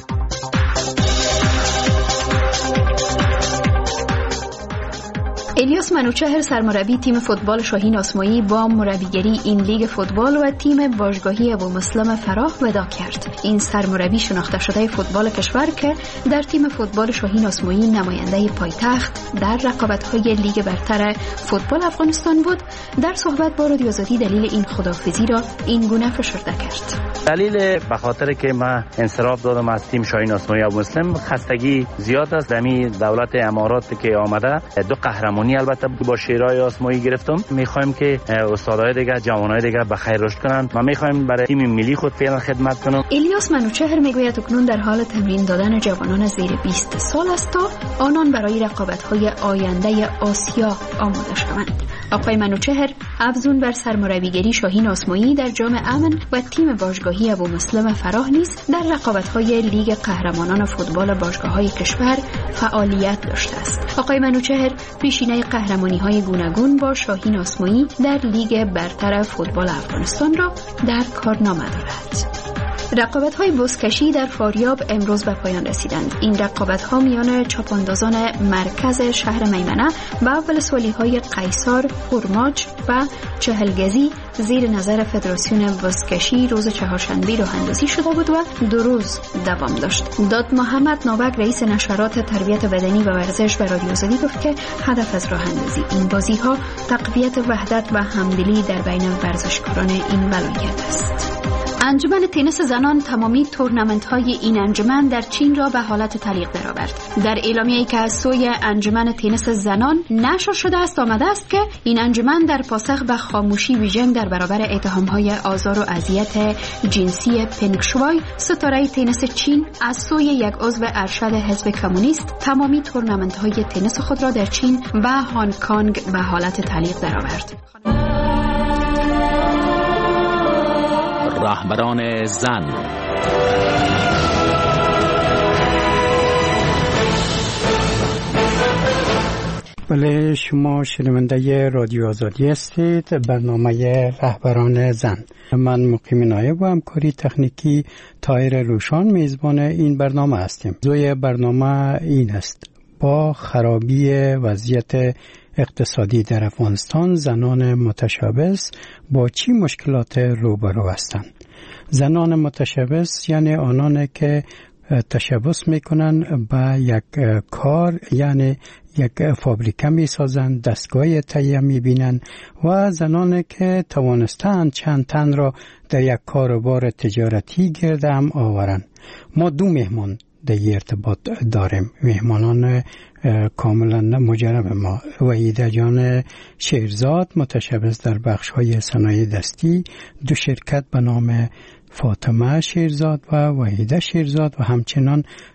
Speaker 22: الیاس منوچهر سرمربی تیم فوتبال شاهین آسمایی با مربیگری این لیگ فوتبال و تیم باشگاهی ابومسلم فراح ودا کرد. این سرمربی شناخته شده فوتبال کشور که در تیم فوتبال شاهین آسمایی نماینده پایتخت در رقابت‌های لیگ برتر فوتبال افغانستان بود، در صحبت با رادیو آزادی دلیل این خداحافظی را این گونه فشرده کرد.
Speaker 23: دلیل به خاطر که من انصراف دادم از تیم شاهین آسمایی ابومسلم، خستگی زیاد است. دمی دولت امارات که آمده دو قهرمانی البته با شیرای آسمایی گرفتم. میخوایم که استادای دیگه، جوانای دیگه به خیر رشد کنن. ما میخوایم برای تیم ملی خود فعلا خدمت کنم.
Speaker 22: الیاس منوچهر میگوید اکنون در حال تمرین دادن جوانان زیر بیست سال است تا آنان برای رقابت‌های آینده آسیا آماده شوند. آقای منوچهر افزون بر سرمربیگری شاهین آسمایی در جام امن و تیم باشگاهی ابومسلم فراح نیز در رقابت‌های لیگ قهرمانان فوتبال باشگاه‌های کشور فعالیت داشته است. آقای منوچهر پیشینه قهرمانی‌های گوناگون با شاهین آسمایی در لیگ برتر فوتبال افغانستان را در کارنامه دارد. رقابت‌های بزکشی در فاریاب امروز به پایان رسیدند. این رقابت‌ها میان چاپاندازان مرکز شهر میمنه و اول سوالی‌های قیصار، خرماج و چهلگزی زیر نظر فدراسیون بزکشی روز چهارشنبه راه اندازی شده بود و دو روز دوام داشت. داد محمد نوبک رئیس نشرات تربیت بدنی و ورزش به رادیو آزادی گفت که هدف از راه اندازی این بازی‌ها تقویت وحدت و همدلی در بین ورزشکاران این ولایت است. انجمن تنیس زنان تمامی تورنمنت‌های این انجمن در چین را به حالت تعلیق درآورد. در اعلامیه‌ای که از سوی انجمن تنیس زنان نشر شده است آمده است که این انجمن در پاسخ به خاموشی بیژن در برابر اتهام‌های آزار و اذیت جنسی پنگ شوای، ستاره تنیس چین، از سوی یک عضو ارشد حزب کمونیست تمامی تورنمنت‌های تنیس خود را در چین و هنگ کنگ به حالت تعلیق درآورد.
Speaker 10: رهبران زن.
Speaker 24: بله، شما شنونده رادیو آزادی هستید. برنامه رهبران زن. من مقیم نایب و همکاری تکنیکی طاهر روشان میزبان این برنامه هستیم. موضوع برنامه این است: با خرابی وضعیت اقتصادی در افغانستان زنان متشبث با چی مشکلات روبرو هستند؟ زنان متشبث یعنی آنان که تشبث میکنن به یک کار، یعنی یک فابریکه میسازند، دستگاه تهیه میبینن، و زنان که توانستند چند تن را در یک کاروبار تجارتی گرد هم آورند. ما دو مهمان در ارتباط داریم، مهمانان کاملا مجرب ما: وحیده جان شیرزاد متشبث در بخش های صنایع دستی، دو شرکت به نام فاطمه شیرزاد و وحیده شیرزاد، و همچنان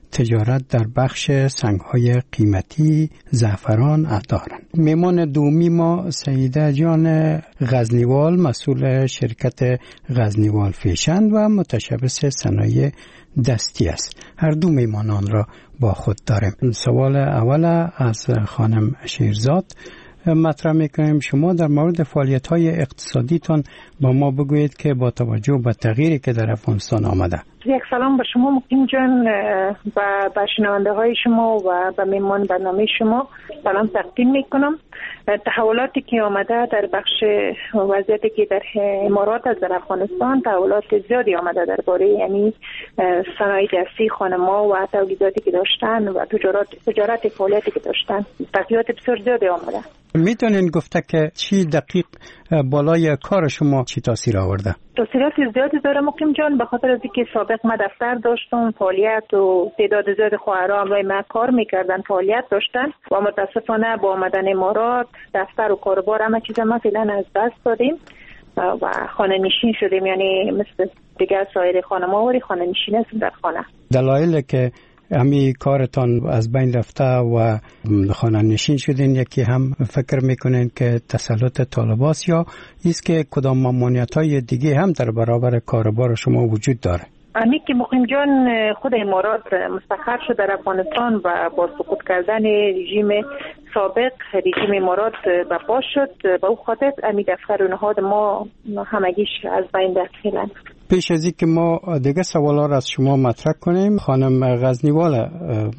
Speaker 24: تجارت در بخش سنگ‌های قیمتی زعفران دارند. میمان دومی ما سیده جان غزنیوال، مسئول شرکت غزنیوال فیشن و متشبث صنایع دستی است. هر دو میمانان را با خود داریم. سوال اول از خانم شیرزاد مطرح میکنیم. شما در مورد فعالیت‌های اقتصادیتان با ما بگویید که با توجه به تغییری که در افغانستان آمده.
Speaker 2: یک سلام به شما مقیم جان و به شنونده های شما و به میمان برنامه شما سلام تقدیم میکنم. تحولاتی که آمده در بخش وضعیتی که در امارات از در افغانستان تحولات زیادی آمده درباره یعنی صنایع دستی خانم‌ها و تولیداتی که داشتن و تجارت تجارت فعالیتی که داشتن تغییرات بسیار زیادی آمده.
Speaker 24: میتونین گفته که چی دقیق بالای کار شما چی تاثیر آورده؟
Speaker 2: تاثیرات زیادی داره مقیم جان، به خاطر از اینکه سابق ما دفتر داشتم فعالیت و تعداد زیاد خواهرام و ما کار میکردن فعالیت داشتن و متاسفانه با آمدن امارات دفتر و کاربار همه چیز ما فعلا از دست دادیم و خانه نشین شدیم، یعنی مثل دیگر سایر خانم‌ها وری خانه نشین هستیم در خانه.
Speaker 24: دلایل که امی کارتان از بین رفته و خانه نشین شدین، یکی هم فکر میکنین که تسلط طالباست یا ایست که کدام ممانعت‌های دیگه هم در برابر کاربار شما وجود داره؟
Speaker 2: امی که مقیم جان خود امارات مستقر شد در افغانستان و با سقوط کردن رژیم سابق رژیم امارات برپا شد، به او خاطر امی دفتر و نهاد ما همگیش از بین رفت.
Speaker 24: پیش از اینکه ما دیگه سوالا را از شما مطرح کنیم، خانم غزنیوال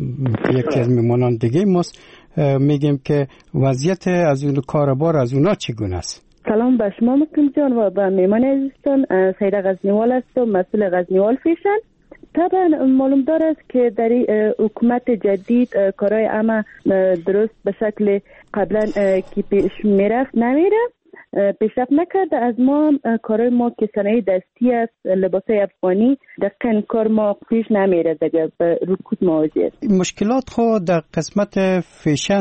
Speaker 24: یکی از میمانان دیگه ماست، میگیم که وضعیت از اون کاربار از اونا چگونه است؟
Speaker 7: سلام به شما مکرم جان و به میمان عزیزتان. سیده غزنیوال هستم، مسئول غزنیوال فیشن. طبعا معلوم دار است که در حکومت جدید کارهای اما درست به شکل قبلا که پیش میرفت نمیره، پیشرفت نکرده. از ما کارهای ما که صنایع دستی است، لباسای افغانی، دقیقاً کار ما پیش نمیره دیگه، به رکود مواجه است.
Speaker 24: مشکلات خود در قسمت فیشن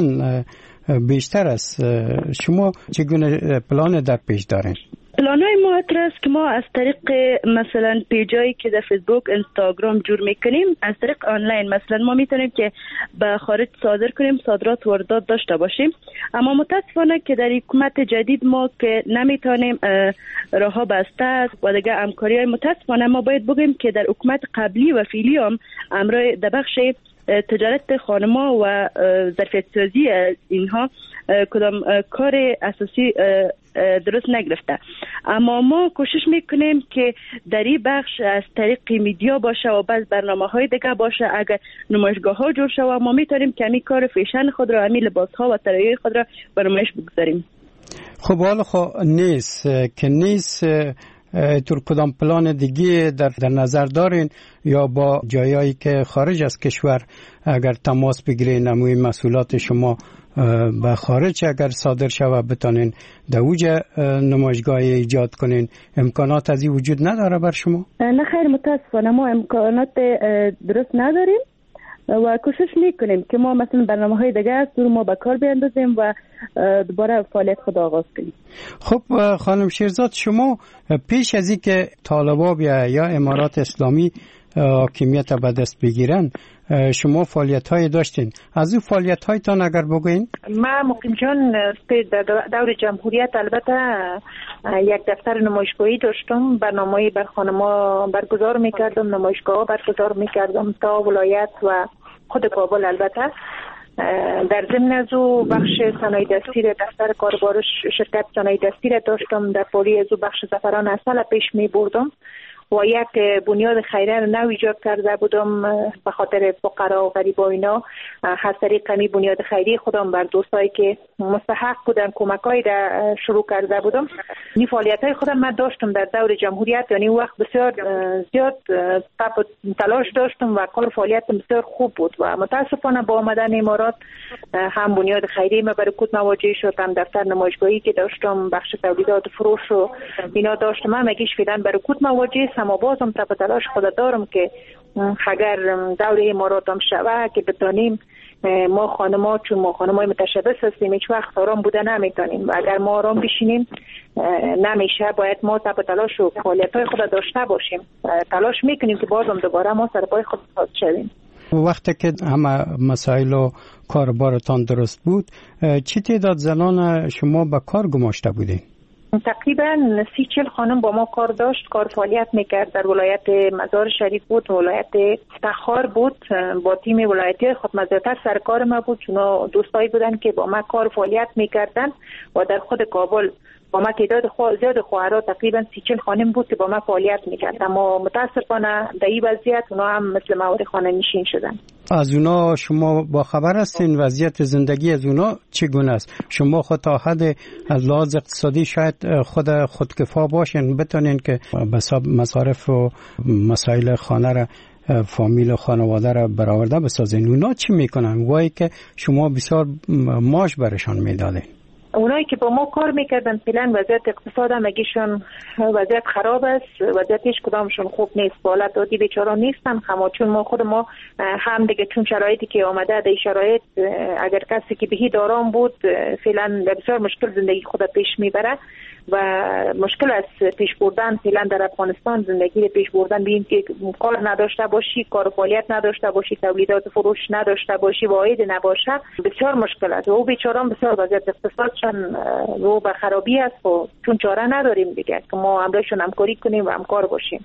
Speaker 24: بیشتر است. شما چگونه پلان در پیش دارین؟
Speaker 7: پلانای ما است که ما از طریق مثلا پیجایی که در فیسبوک، اینستاگرام جور میکنیم، از طریق آنلاین مثلا ما میتونیم که به خارج صادر کنیم، صادرات واردات داشته باشیم. اما متاسفانه که در حکومت جدید ما که نمیتونیم، راهها بسته است و دیگه همکاری های متاسفانه ما باید بگیم که در حکومت قبلی و فعلی هم امرای در بخش تجارت خانما و ظرفیت سازی اینها کدام کار اساسی درست نگرفته. اما ما کوشش میکنیم که در این بخش از طریق میدیا باشه و بعض برنامه های دیگه باشه، اگر نمایشگاه ها جور شود ما میتونیم که همین کار فیشن خود را، همین لباس ها و طرحهای خود را به نمایش بگذاریم.
Speaker 24: خب حالا خب نیست که نیست تور کدام پلان دیگه در, در نظر دارین یا با جایایی که خارج از کشور اگر تماس بگیرین نموی مسئولات شما به خارج اگر صادر شود بتانین در اوج نمایشگاه ایجاد کنین، امکانات از این وجود نداره بر شما؟
Speaker 7: نه خیر، متاسفانه ما امکانات درست نداریم و کوشش میکنیم که ما مثلا برنامه های دیگه است رو ما به کار بیندازیم و دوباره فعالیت خود آغاز کنیم.
Speaker 24: خب خانم شیرزاد، شما پیش از این که طالبا بیا یا امارات اسلامی حاکمیت به دست بگیرن شما فعالیت های داشتین، از اون فعالیت هایتان اگر بگوین؟
Speaker 2: ما مقیم جان دور جمهوریت البته یک دفتر نمایشگاهی داشتم، برنامه‌ای بر خانم‌ها برگزار میکردم، نمایشگاه برگزار میکردم تا ولایت و خود کابل. البته در ضمن از او بخش صنایع دستی دفتر کاربار شرکت صنایع دستی داشتم، در پوری از او بخش زعفران اصل پیش می بردم و یک بنیاد خیریه نو ایجاد کرده بودم به خاطر فقرا و غریبا اینا. از طریق می بنیاد خیریه خودم بر دوستایی که مستحق بودن کمکای را شروع کرده بودم. این فعالیت‌های خودم من داشتم در دور جمهوریت، یعنی وقت بسیار زیاد تلاش داشتم و کار فعالیت بسیار خوب بود و متاسفانه با آمدن امارات هم بنیاد خیریه ما برای کود مواجه شدم، دفتر نمایشگاهی که داشتم، بخش تولیدات فروش و اینا داشتم، من مگیش فعلا برای کود مواجه اما بازم تا تلاش خود دارم که اگر دور امارات هم شوه که بتانیم ما خانم‌ها، چون ما خانم‌های متشبث هستیم هیچ وقت آرام بوده نمیتونیم و اگر ما آرام بشینیم نمیشه، باید ما تا تلاش و فعالیت‌های خود داشته باشیم. تلاش میکنیم که بازم دوباره ما سر پای خود ثابت شویم.
Speaker 24: وقتی که همه مسائل و کاربارتان درست بود، چی تعداد زنان شما به کار گماشته بودین؟
Speaker 2: تقریبا سی چل خانم با ما کار داشت، کار فعالیت میکرد. در ولایت مزار شریف بود، ولایت تخار بود. با تیم ولایتی خود مزارتر سرکار ما بود، چون دوستایی بودن که با ما کار فعالیت میکردن و در خود کابل با ما تعداد زیاد خواهرها تقریبا سی چل خانم بود که با ما فعالیت میکرد. اما متاسفانه در این وضعیت اونا هم مثل ما خانه نشین شدن.
Speaker 24: از اونا شما با خبر هستین وضعیت زندگی از اونا چگونه است؟ شما خود تا حد از لحاظ اقتصادی شاید خود خودکفا باشین، بتونین که مصارف و مسائل خانه را، فامیل و خانواده را برآورده بسازین. اونا چی میکنن؟ وای که شما بسیار معاش برشان میدادین.
Speaker 2: اونایی که با ما کار میکردن فعلا وضعیت اقتصاد هم اگیشون وضعیت خراب است، وضعیت هیچ کدامشون خوب نیست، بالات دادی بیچاره نیستن. خما چون ما خود ما هم دیگه چون شرایطی که آمده در شرایط اگر کسی که بهی دارام بود فعلا بسیار مشکل زندگی خود پیش میبره و مشکل است پیش بردن فعلا در افغانستان زندگی رو پیش بردن. ببین که کار نداشته باشی، کار فعالیت نداشته باشی، تولیدات فروش نداشته باشی، واحد نباشه، بسیار مشکل است. و بیچاره‌ها بسیار وضعیت اقتصادشان رو به خرابی است و چون چاره نداریم دیگه که ما همراهشون همکاری کنیم و همکار باشیم.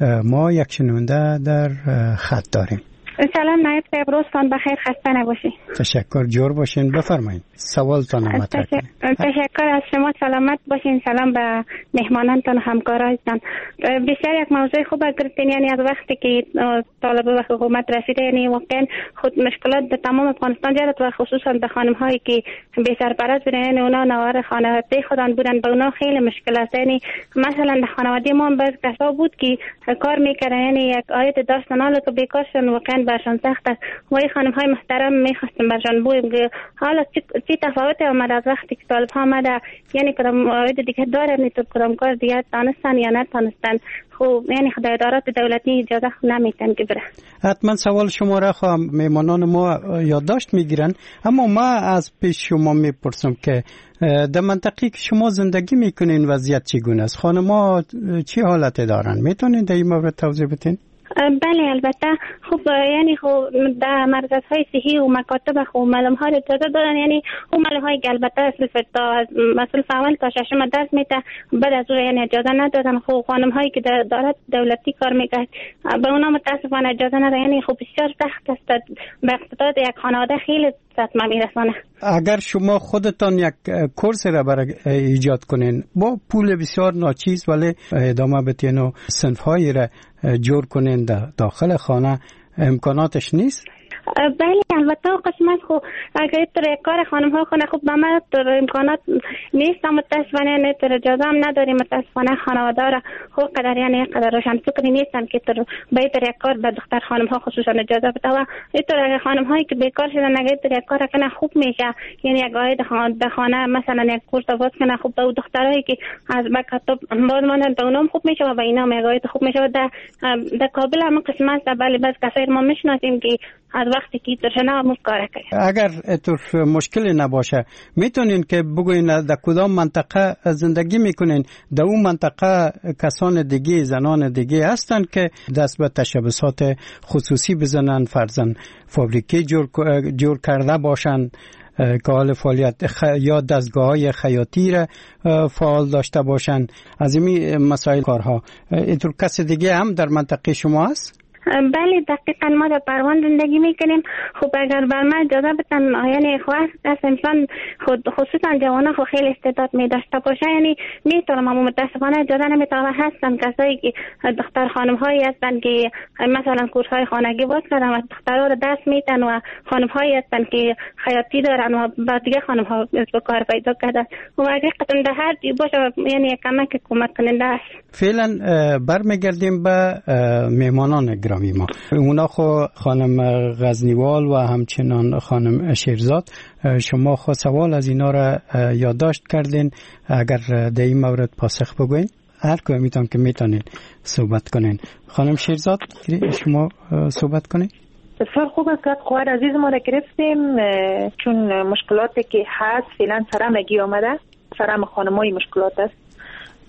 Speaker 24: ما یک شنونده در خط داریم.
Speaker 9: سلام نایب صاحب، روزتان بخیر، خسته نباشید.
Speaker 24: تشکر، جور باشین، بفرمایید سوالتان رو مطرح کنید.
Speaker 9: تشکر از شما، سلامت باشین. سلام به مهمانانتان و همکارانتان. بسیار یک موضوع خوب گرفتین، یعنی از وقتی که طالب و حکومت رسیده، یعنی واقعا خود مشکلات در تمام افغانستان جرات و خصوصا به خانم هایی که بی سرپرست بودن، یعنی اونا نوار خانواده خودان بودن، به اونا خیلی مشکل است. یعنی مثلا در خانواده ما بعض کسا بود که کار میکردن، یعنی یک عاید داشتن حالا که بیکار شدن، واقعا برشان سخت است. و این خانم های محترم میخواستیم برشان بویم که حالا چی تفاوت آمد از وقتی که طالب ها آمده، یعنی کدام عاید دیگه دارن تو کدام کار دیگه تانستن یا نتانستن. خوب یعنی خدای ادارات دولتی اجازه نمیتن که بره.
Speaker 24: حتما سوال شما را خواهم میمانان ما یادداشت میگیرن، اما ما از پیش شما میپرسم که در منطقی که شما زندگی میکنین وضعیت چگونه است؟ خانم‌ها چی حالت دارن؟ میتونین در این مورد توضیح بدین؟
Speaker 9: بله البته خوب، یعنی خب در مرکزهای صحی و مکاتب خوب معلوم ها اجازه دارن، یعنی اون معلوم های البته اصل تا از مسئول اول تا ششم درس میته، بعد از اون یعنی اجازه ندادن. خب خانم هایی که در ادارات دولتی کار میکنن به اونا متاسفانه اجازه ندادن، یعنی خب بسیار سخت است، به اقتصاد یک خانواده خیلی صدمه میرسانه.
Speaker 24: اگر شما خودتان یک کورس را برای ایجاد کنین با پول بسیار ناچیز ولی ادامه بدین و صنف هایی را جور کنین داخل خانه، امکاناتش نیست؟
Speaker 9: بله البته قسمت خو اگر تر کار خانم ها خونه خوب به ما تر امکانات نیست، متاسفانه نه تر اجازه هم نداریم. متاسفانه خانواده را خوب قدر یعنی قدر روشن فکری نیستن که تر به تر کار به دختر خانم ها خصوصا اجازه بده. و اینطور اگر خانم هایی که بیکار شدن اگر تر کار کنه خوب میشه، یعنی یک عاید در خانه مثلا یک کورس باز کنه خوب، به دخترایی که از مکاتب باز ماندن به اونم خوب میشه و به اینا هم عاید خوب میشه. در در کابل هم قسمت بله بس کسایی ما میشناسیم که از وقتی که درشنا مفکر کنیم.
Speaker 24: اگر تو مشکلی نباشه میتونین که بگوین در کدام منطقه زندگی میکنین، در اون منطقه کسان دیگه زنان دیگه هستن که دست به تشبسات خصوصی بزنن، فرضاً فابریکه جور, جور کرده باشن که حال فعالیت خ... یا دستگاه های خیاطی را فعال داشته باشن، از این مسائل کارها. اینطور کسی دیگه هم در منطقه شما هست؟
Speaker 9: بله دقیقا ما در پروان زندگی میکنیم. خب اگر بر من اجازه بدن، یعنی خواهد دست انسان خود خصوصا جوانان خود خیلی استعداد می داشته باشه، یعنی میتونم، اما متاسفانه اجازه نمیتونه. هستن کسایی که دختر خانم هایی هستن که مثلا کورس های خانگی باز کردن و دخترها رو دست میتن و خانم هایی هستن که خیاطی دارن و با دیگه خانم ها به کار پیدا کردن و حقیقتا در هر جای باشه یعنی کمک کمک کننده است.
Speaker 24: فعلا برمیگردیم به مهمانان گرامی ما. اونا خو خانم غزنیوال و همچنان خانم شیرزاد، شما خو سوال از اینا را یادداشت کردین، اگر در این مورد پاسخ بگوین هر که میتونم که میتونین صحبت کنین. خانم شیرزاد شما صحبت کنین.
Speaker 2: بسیار خوب است که خواهر عزیز ما را گرفتیم، چون مشکلاتی که هست فعلا سرم اگی آمده، سرم خانمای مشکلات است.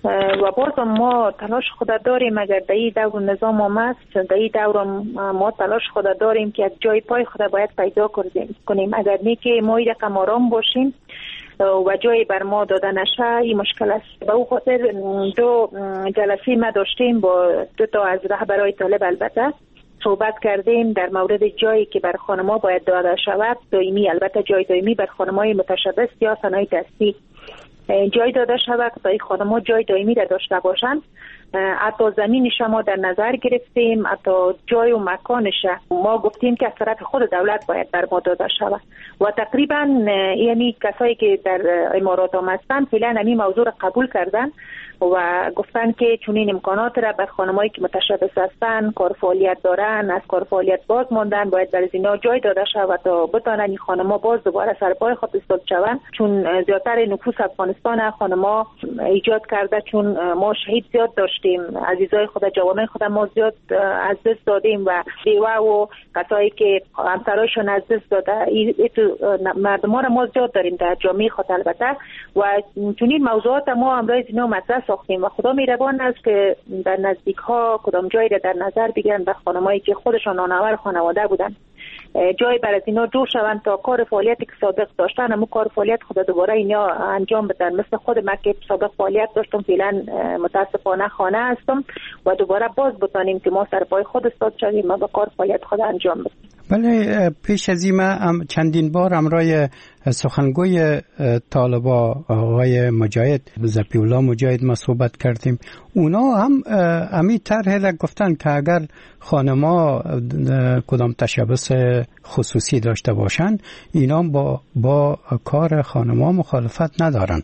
Speaker 2: و باز ما تلاش خود داریم اگر در این دور نظام آمد در این دور ما تلاش خود داریم که از جای پای خود باید پیدا کنیم. اگر نه که ما این رقم آرام باشیم و جایی بر ما داده نشه این مشکل است. به او خاطر دو جلسه ما داشتیم با دو تا از رهبرای طالب البته صحبت کردیم در مورد جایی که بر خانم‌ها باید داده شود دائمی، البته جای دائمی بر خانم‌های متشبث یا صنایع دستی جای داده شود تا این خانم‌ها جای دائمی را داشته باشند. حتی زمینش ما در نظر گرفتیم، حتی جای و مکانش ما گفتیم که از طرف خود دولت باید بر ما داده شود و تقریبا یعنی کسایی که در امارات هم هستند فعلا همین موضوع را قبول کردن و گفتن که چون این امکانات را بر خانمایی که متشبث هستند، کار فعالیت دارن، از کار فعالیت باز ماندن، باید برای اینا جای داده شود تا بتانن این خانم‌ها باز دوباره سر پای خود ایستاد شوند. چون زیادتر نفوس افغانستان خانم‌ها ایجاد کرده، چون ما شهید زیاد داشتیم، عزیزای خود، جوانای خود ما زیاد از دست دادیم و بیوه و کسایی که همسرایشون از دست داده این مردم را ما زیاد داریم در جامعه خود البته. و چون این موضوعات ما امروز اینا مطرح ساختیم و خدا مهربان است که در نزدیک ها کدام جایی را در نظر بگیرن به خانمایی که خودشان نانآور خانواده بودن جای بر از اینا جور شوند تا کار فعالیتی که سابق داشتن همون کار فعالیت خود دوباره اینا انجام بدن. مثل خود من که سابق فعالیت داشتم فعلا متاسفانه خانه هستم و دوباره باز بتانیم که ما سر پای خود استاد شویم و به کار فعالیت خود انجام بدیم.
Speaker 24: بله، پیش از این من چندین بار امرای سخنگوی طالبا آقای مجاهد ظفی الله مجاهد ما صحبت کردیم. اونا هم امی طرح را گفتن که اگر خانما کدام تشبث خصوصی داشته باشن اینا با با کار خانما مخالفت ندارن،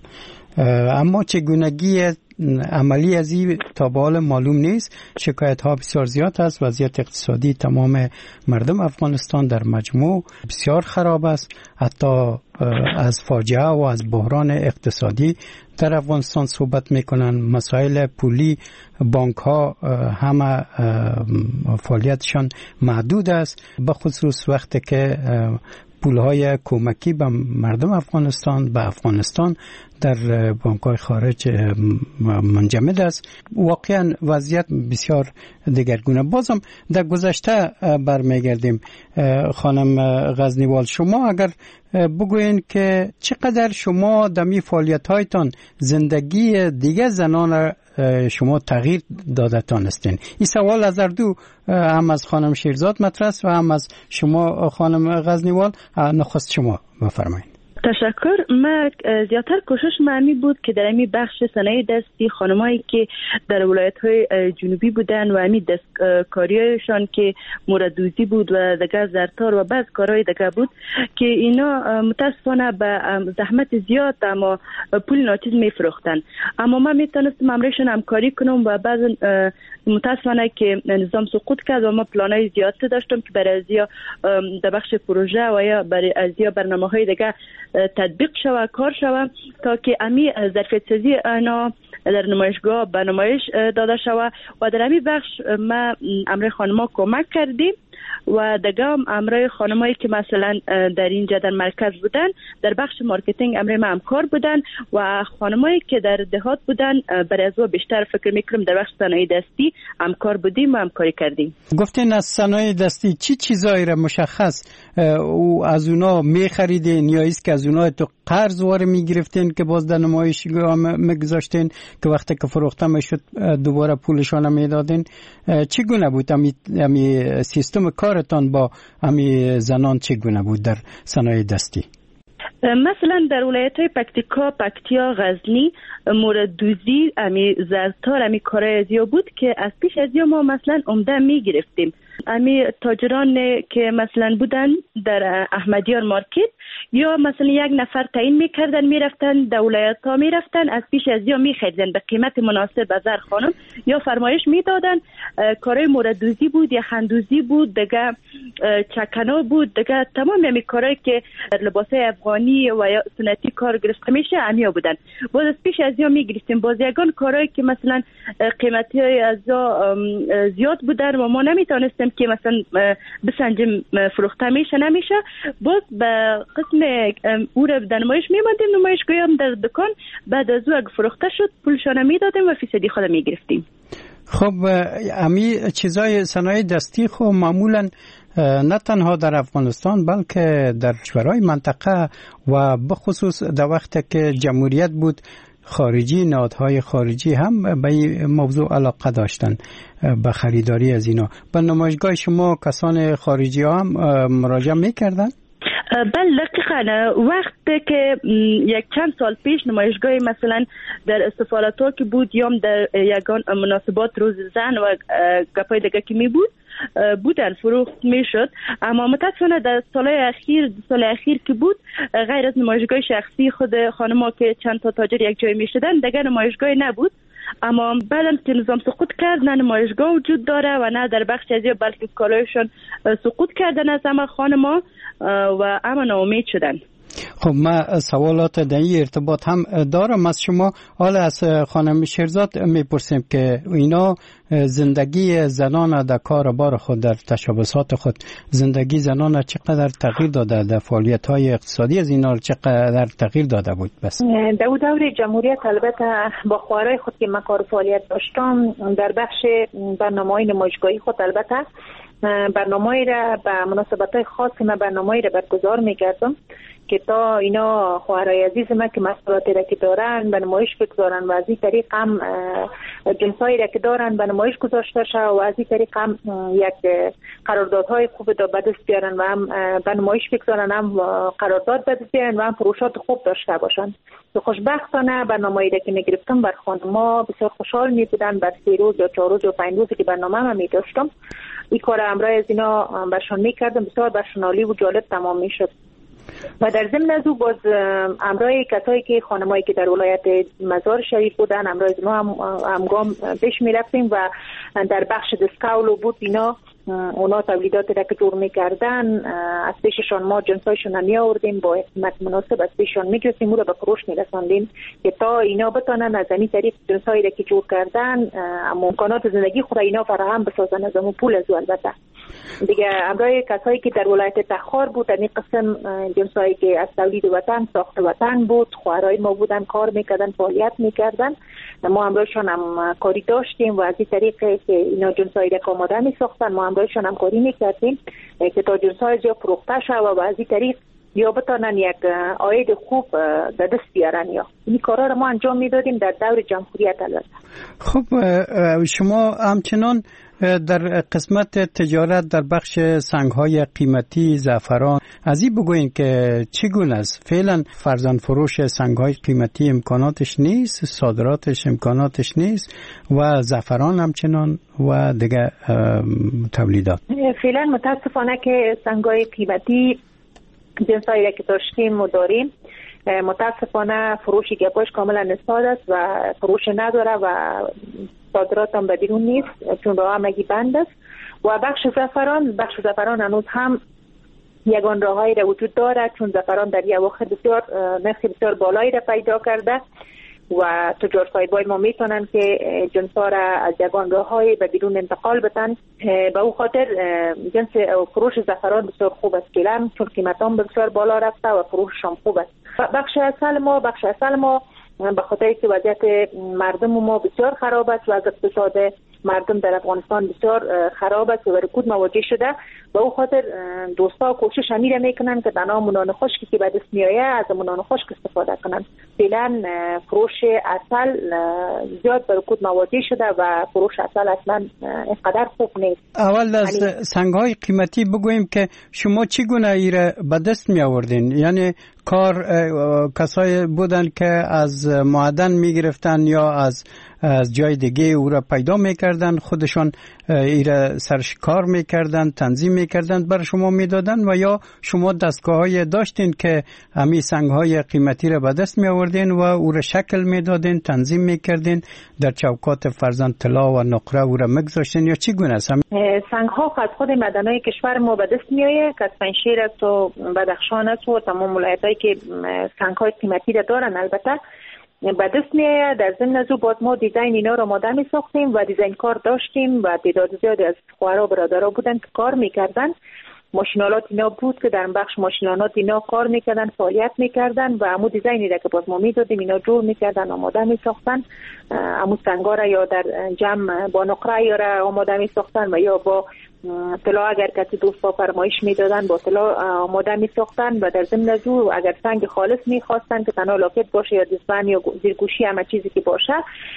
Speaker 24: اما چگونگی عملی از این تا به حال معلوم نیست. شکایت ها بسیار زیاد است. وضعیت اقتصادی تمام مردم افغانستان در مجموع بسیار خراب است. حتی از فاجعه و از بحران اقتصادی در افغانستان صحبت میکنن. مسائل پولی بانک ها همه فعالیتشان محدود است، به خصوص وقتی که پولهای کمکی به مردم افغانستان به افغانستان در بانک‌های خارج منجمد است. واقعا وضعیت بسیار دگرگونه. بازم در گذشته برمیگردیم. خانم غزنیوال، شما اگر بگوین که چقدر شما دمی فعالیت‌هایتان زندگی دیگه زنان شما تغییر دادتان استین؟ این سوال از دو هم از خانم شیرزاد مطرح است و هم از شما خانم غزنیوال. نخست شما بفرمایید.
Speaker 7: تشکر. من زیادتر کوشش معنی بود که در امی بخش صنایع دستی خانمایی که در ولایت‌های جنوبی بودن و امی دستکاری‌هایشان که موردوزی بود و دیگه زرتار و بعض کارهای دیگه بود که اینا متاسفانه به زحمت زیاد اما پول ناچیز میفروختن، اما من میتونستم امرشون همکاری کنم و بعض متاسفانه که نظام سقوط کرد و ما پلانای زیاد داشتم که برای ازیا در بخش پروژه و یا برای ازیا برنامه‌های دیگه تطبیق شوه، کار شوه تا که امی ظرفیت سازی اینا در نمایشگاه به نمایش داده شوه و در امی بخش ما امرای خانما کمک کردیم و دیگه هم امرای خانمایی که مثلا در اینجا در مرکز بودن در بخش مارکتینگ امرای ما همکار بودن و خانمایی که در دهات بودن برای از بیشتر فکر میکنم در بخش صنایع دستی همکار بودیم و همکاری کردیم.
Speaker 24: گفتین از صنایع دستی چی چیزایی را مشخص او از اونا میخریدین یا ایست که از اونا تو قرض واره میگرفتین که باز در نمایشگاه میگذاشتین که وقتی که فروخته میشد دوباره پولشان میدادین؟ چگونه بود امی, امی سیستم کارتان با امی زنان چگونه بود در صنایع دستی؟
Speaker 7: مثلا در ولایت های پکتیکا، پکتیا، غزنی مورد دوزی امی زرتار امی کارای ازیا بود که از پیش ازیا ما مثلا عمده می گرفتیم. امی تاجران که مثلا بودن در احمدیار مارکت یا مثلا یک نفر تعیین میکردن میرفتن در ولایت ها میرفتن از پیش ازیا میخریدن به قیمت مناسب از هر خانم یا فرمایش میدادن. کارای موردوزی بود یا خندوزی بود دیگه چکنا بود دیگه تمام امی کارایی که لباسای افغانی و یا سنتی کار گرفته میشه امیا بودن. باز از پیش ازیا میگرفتیم. باز یگان کارایی که مثلا قیمتی های ازا زیاد بودن و ما نمیتونستیم میکنن که مثلا بسنجیم فروخته میشه نمیشه. باز به قسم او را در نمایش میماندیم، نمایشگاهی هم در دکان بعد از او اگه فروخته شد پولشان میدادیم و فیصدی خود میگرفتیم.
Speaker 24: خب امی چیزای صنایع دستی خو معمولا نه تنها در افغانستان بلکه در کشورهای منطقه و بخصوص در وقتی که جمهوریت بود خارجی نهادهای خارجی هم به این موضوع علاقه داشتن به خریداری از اینا. به نمایشگاه شما کسان خارجی هم مراجعه میکردن؟
Speaker 7: بله دقیقاً. وقتی که یک چند سال پیش نمایشگاه مثلا در سفارت‌ها که بود یا در یگان مناسبات روز زن و گپای دیگه که می بود بودن فروخت میشد، اما متاسفانه در سالهای اخیر سال اخیر که بود غیر از نمایشگاه شخصی خود خانم‌ها که چند تا تاجر یک جای میشدن دیگه نمایشگاه نبود. اما بعدم که نظام سقوط کرد نه نمایشگاه وجود داره و نه در بخش از بلکه کالایشون سقوط کردن از همه خانم‌ها و اما ناامید شدن.
Speaker 24: خب من سوالات در این ارتباط هم دارم از شما. حالا از خانم شیرزاد میپرسیم که اینا زندگی زنان در کار بار خود در تشبسات خود زندگی زنان چقدر تغییر داده، در فعالیت های اقتصادی از اینا چقدر تغییر داده بود؟ بس
Speaker 2: در دور جمهوریت البته با خوارای خود که من کار فعالیت داشتم در بخش برنامه‌های نمایشگاهی خود البته برنامه‌ای را به مناسبت‌های خاصی من برنامه‌ای را برگزار می‌کردم که تا اینا خواهرای عزیز من که مسئولیتی را که دارن به نمایش بگذارن و از این طریق هم جنسایی را که دارن به نمایش گذاشته شد و از این طریق هم یک قراردادهای خوب به دست بیارن و هم به نمایش بگذارن، هم قرارداد به دست بیارن و هم فروشات خوب داشته باشن. خوشبختانه برنامه‌ای را که می‌گرفتم بر خانم‌ها بسیار خوشحال می‌بودن. بر سه روز یا چهار روز یا پنج روزی که برنامه من می‌داشتم این کار امرای از اینا برشان می‌کردم، بسیار برشان عالی و جالب تمام می‌شد. و در ضمن از او باز امرای کسایی که خانمایی که در ولایت مزار شریف بودن امرای ما هم همگام پیش می‌رفتیم و در بخش دسکاولو بود اینا اونا تولیدات را که جور می‌کردن از پیششان ما جنسایشون هم می‌آوردیم با قیمت مناسب از پیششان می‌گرفتیم او را به فروش می‌رساندیم که تا اینا بتونن از این طریق جنسایی را که جور کردن امکانات زندگی خود اینا فراهم بسازن از اون پول از البته دیگه. امرای کسایی که در ولایت تخار بود در این قسم جنسایی که از تولید وطن ساخت وطن بود خواهرای ما بودن کار می‌کردن فعالیت می‌کردن ما امرایشان هم کاری داشتیم و از این طریق که اینا جنسایی را که آماده می‌ساختن ما امرایشان هم کاری می‌کردیم که تا جنسای زیاد فروخته شود و از این طریق یا بتانن یک عاید خوب به دست بیارن. یا این کارا رو ما انجام میدادیم در دور جمهوریت البته.
Speaker 24: خب شما همچنان در قسمت تجارت در بخش سنگ‌های قیمتی زعفران از این بگوین که چگونه است؟ فعلا فرزند فروش سنگ‌های قیمتی امکاناتش نیست، صادراتش امکاناتش نیست و زعفران همچنان و دیگه تولیدات.
Speaker 2: فعلا متاسفانه که سنگ‌های قیمتی جنسایی را که داشتیم و داریم متاسفانه فروشی که باش کاملا نسبت است و فروش نداره و صادرات هم به بیرون نیست چون راه همگی بند است. و بخش زعفران بخش زعفران هنوز هم یگان راههایی را وجود داره چون زعفران در یک وقت بسیار نرخ بسیار بالایی را پیدا کرده و تجار صاحبای ما میتونن که جنسا را از یگان راههای به بیرون انتقال بدن. به او خاطر جنس فروش زعفران بسیار خوب است فعلا چون قیمت هم بسیار بالا رفته و فروشش هم خوب است. بخش اصل ما بخش اصل ما به خاطر که وضعیت مردم ما بسیار خراب است و از اقتصاد مردم در افغانستان بسیار خراب است و رکود مواجه شده و او خاطر دوستا کوشش همیره میکنن که دنا منان خشکی که به دست میآید از منان خشک استفاده کنن. فعلا فروش اصل زیاد به رکود مواجه شده و فروش اصل اصلا اینقدر خوب نیست.
Speaker 24: اول از سنگ‌های قیمتی بگوییم که شما چگونه ایره به دست می آوردین؟ یعنی کار کسایی بودن که از معدن می گرفتن یا از از جای دیگه او را پیدا میکردن خودشان ایره سرش کار میکردن تنظیم میکردن برای شما میدادن و یا شما دستگاه‌های داشتین که همین سنگ‌های قیمتی را به دست میآوردین و او را شکل میدادین تنظیم میکردین در چوکات فرزند طلا و نقره او را میگذاشتین یا چی گونه است؟
Speaker 2: سنگ‌ها از خود معدن‌های کشور ما به دست میآید که از پنجشیر است و بدخشان است و تمام ولایت‌هایی که سنگ‌های قیمتی را دارن البته به دست میآید. در ضمن از او باز ما دیزاین اینا رو آماده می ساختیم و دیزاین کار داشتیم و تعداد زیادی از خواهرها برادرها بودن که کار میکردن. ماشینالات اینا بود که در بخش ماشینالات اینا کار میکردن، فعالیت میکردن و همون دیزاینی را که باز ما میدادیم اینا جور میکردن، آماده میساختن. همون سنگا را یا در جمع با نقره یا را آماده میساختن و یا با طلا اگر کسی دوستا فرمایش میدادن با طلا آماده میساختن و در ضمن از او اگر سنگ خالص میخواستن که تنها لاکت باشه یا دستبند یا زیرگوشی همه چیزی که باشه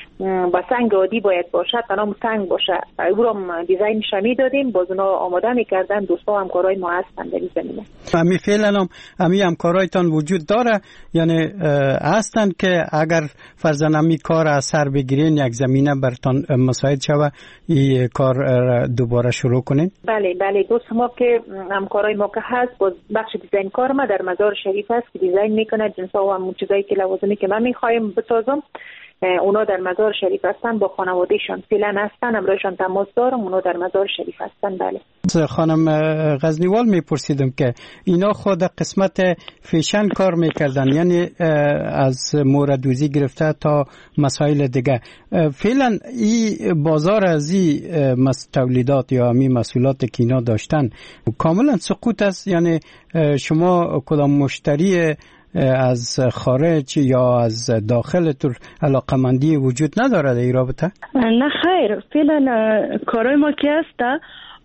Speaker 2: با سنگ عادی باید باشه، تنها سنگ باشه، او را دیزاینش میدادیم، باز اونا آماده میکردن. دوستا همکارای ما هستن در این زمینه.
Speaker 24: امی فعلا هم امی همکارایتان وجود داره، یعنی هستن که اگر فرضاً امی کار از سر بگیرین یک زمینه برتان مساعد شوه این کار دوباره شروع کنین؟
Speaker 2: بله بله دوست ما که همکارای ما که هست باز بخش دیزاین کار ما در مزار شریف هست که دیزاین میکنه جنسا و همون چیزایی که لوازمی که من میخوایم بسازم. اونا در مزار شریف هستن، با خانوادهشان فعلا هستن، امرایشان تماس دارم، اونا در مزار شریف هستن. بله.
Speaker 24: خانم غزنیوال میپرسیدم که اینا خود قسمت فیشن کار میکردن، یعنی از موردوزی گرفته تا مسائل دیگه. فعلا این بازار از این تولیدات یا می مسئولات که اینا داشتن کاملا سقوط است، یعنی شما کدام مشتری از خارج یا از داخل تر علاقمندی وجود نداره در این رابطه؟
Speaker 7: نه خیر، فعلا کارای ما که هست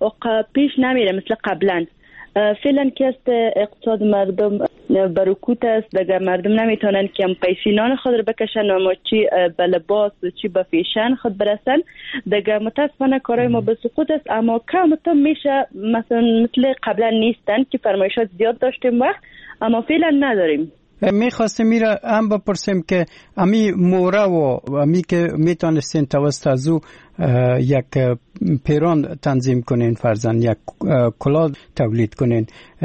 Speaker 7: پیش نمیره مثل قبلا. فعلا که است اقتصاد مردم برکوت است، دیگه مردم نمیتونن که هم پیسینان خود رو بکشن و چی به لباس و چی به فیشن خود برسن. دیگه متاسفانه کارای ما به سقوط است، اما کم تو میشه مثلا مثل قبلا نیستن که فرمایشات زیاد داشتیم وقت، اما فعلا نداریم.
Speaker 24: میخواستم میره هم بپرسیم که امی موره و امی که میتونستین توسط از او یک پیران تنظیم کنین، فرزن یک کلاه تولید کنین،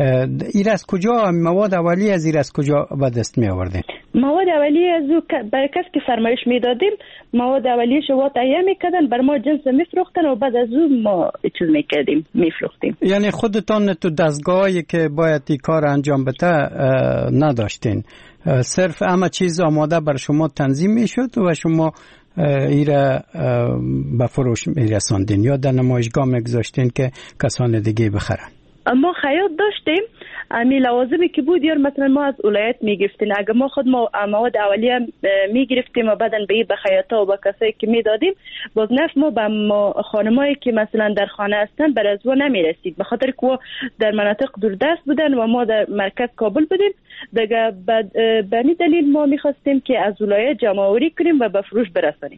Speaker 24: این از کجا مواد اولیه از این از کجا به دست می آوردین؟
Speaker 7: مواد اولیه از او برای کسی که فرمایش میدادیم مواد اولیه شو تهیه میکردن، بر ما جنس میفروختن و بعد از او ما چیز میکردیم میفروختیم.
Speaker 24: یعنی خودتان تو دستگاهی که باید این کار انجام بده نداشتین، صرف همه چیز آماده بر شما تنظیم میشد و شما ایره به فروش میرساندین یا در نمایشگاه میگذاشتین که کسان دیگه بخرن؟
Speaker 7: ما خیاط داشتیم، امی لوازمی که بود یا مثلا ما از ولایت میگرفتیم، اگر ما خود ما مواد اولیه میگرفتیم و بعدن به به خیاطا و به کسایی که میدادیم، باز نفت ما به خانمایی که مثلا در خانه هستن بر از و نمیرسید، به خاطر که در مناطق دوردست بودن و ما در مرکز کابل بودیم. دیگه به این دلیل ما میخواستیم که از ولایت جمع آوری کنیم و به فروش برسانیم.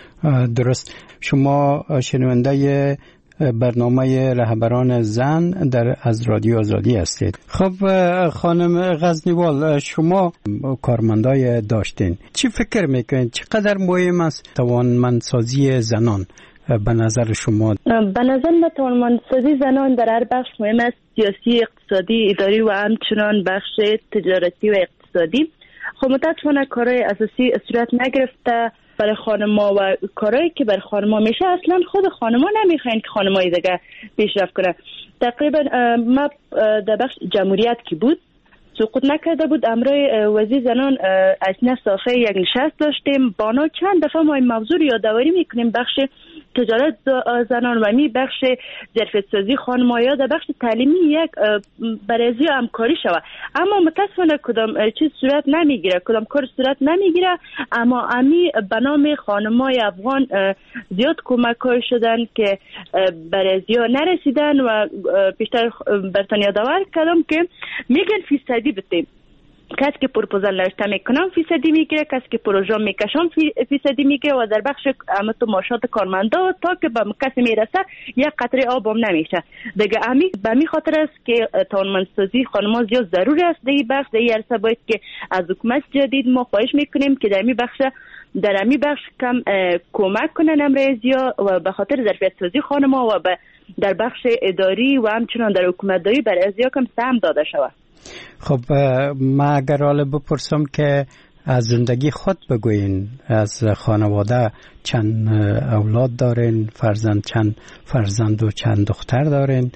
Speaker 24: درست. شما شنونده برنامه رهبران زن در از رادیو آزادی هستید. خب خانم غزنیوال، شما کارمندای داشتین، چی فکر میکنید چقدر مهم است توانمندسازی زنان به نظر شما؟
Speaker 7: به نظر من توانمندسازی زنان در هر بخش مهم است، سیاسی، اقتصادی، اداری و همچنان بخش تجارتی و اقتصادی. خب متاسفانه کارهای اساسی صورت نگرفته برای خانم‌ها و کارهایی که برای خانم‌ها میشه اصلا خود خانم‌ها نمیخواین که خانم‌های دیگه پیشرفت کنه. تقریبا ما در بخش جمهوریت که بود سقوط نکرده بود، امرای وزیر زنان اجنه صافه یک نشست داشتیم، بانا چند دفعه ما این موضوع یادآوری میکنیم، بخش تجارت زنان و می بخش ظرفیت سازی خانم‌ها یا در بخش تعلیمی یک برازی همکاری شود، اما متاسفانه کدام چیز صورت نمیگیره، کدام کار صورت نمیگیره. اما امی به نام خانم‌های افغان زیاد کمک‌های شدن که برازی ها نرسیدن و بیشتر برتان یادآور کردم که میگن فیصدی بتیم، کسی که پروپوزال نوشته میکنم فیصدی میگیره، کسی که پروژه میکشم فیصدی میگیره و در بخش امت ماشات کارمندا تا که به کسی میرسه یک قطره آب هم نمیشه دیگه. امی به می خاطر است که توانمندسازی خانم‌ها زیاد ضروری است در این بخش. در این عرصه باید که از حکومت جدید ما خواهش میکنیم که در می بخش در امی بخش کم کمک کنن امرزیا و به خاطر ظرفیت سازی خانم‌ها و در بخش اداری و همچنان در حکومتداری بر ازیا کم سهم داده شود.
Speaker 24: خب ما اگر حالا بپرسم که از زندگی خود بگوین، از خانواده چند اولاد دارین، فرزند چند فرزند و چند دختر دارین،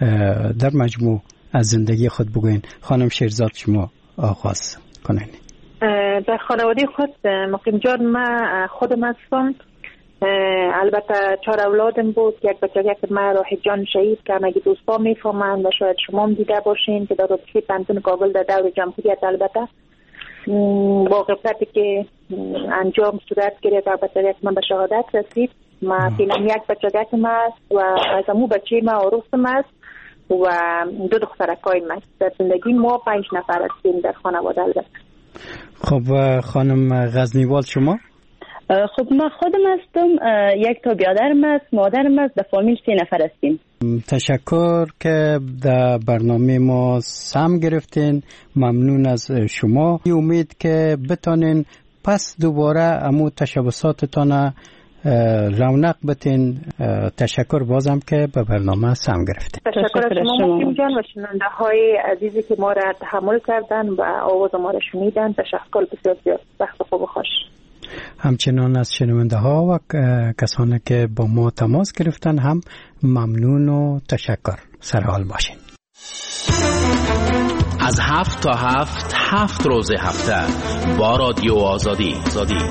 Speaker 24: در مجموع از زندگی خود بگوین. خانم شیرزاد شما آغاز کنین.
Speaker 2: در خانواده خود مقیم جان من خودم هستم. البته چهار اولادم بود. یک بچه که من راه جان شهید که همگی دوستا میفهمند و شاید شما هم دیده باشین که در رابطه پنتون کابل در دور جمهوریت البته با غفلتی که انجام صورت گرفت البته من به شهادت رسید. ما فیلم یک بچه که من است و از امو بچه من عروسم است و دو دخترکای من است. در زندگی ما پنج نفر هستیم در خانواده البته.
Speaker 24: خب خانم غزنیوال شما؟
Speaker 7: خب من خودم هستم، یک تا بیادرم است، مادرم است، در فامیل سه نفر هستیم.
Speaker 24: تشکر که در برنامه ما سهم گرفتین. ممنون از شما. امید که بتانین پس دوباره امو تشبساتتان رونق بتین. تشکر بازم که به برنامه سهم گرفتین.
Speaker 2: تشکر از شما مقیم جان و شنونده های عزیزی که ما را تحمل کردن و آواز ما را شنیدن. تشکر بسیار بسیار. وقت خوب و خوش.
Speaker 24: همچنان از شنونده ها و کسانی که با ما تماس گرفتن هم ممنون و تشکر. سرحال باشین.
Speaker 10: از هفت تا هفت هفت روز هفته با رادیو آزادی.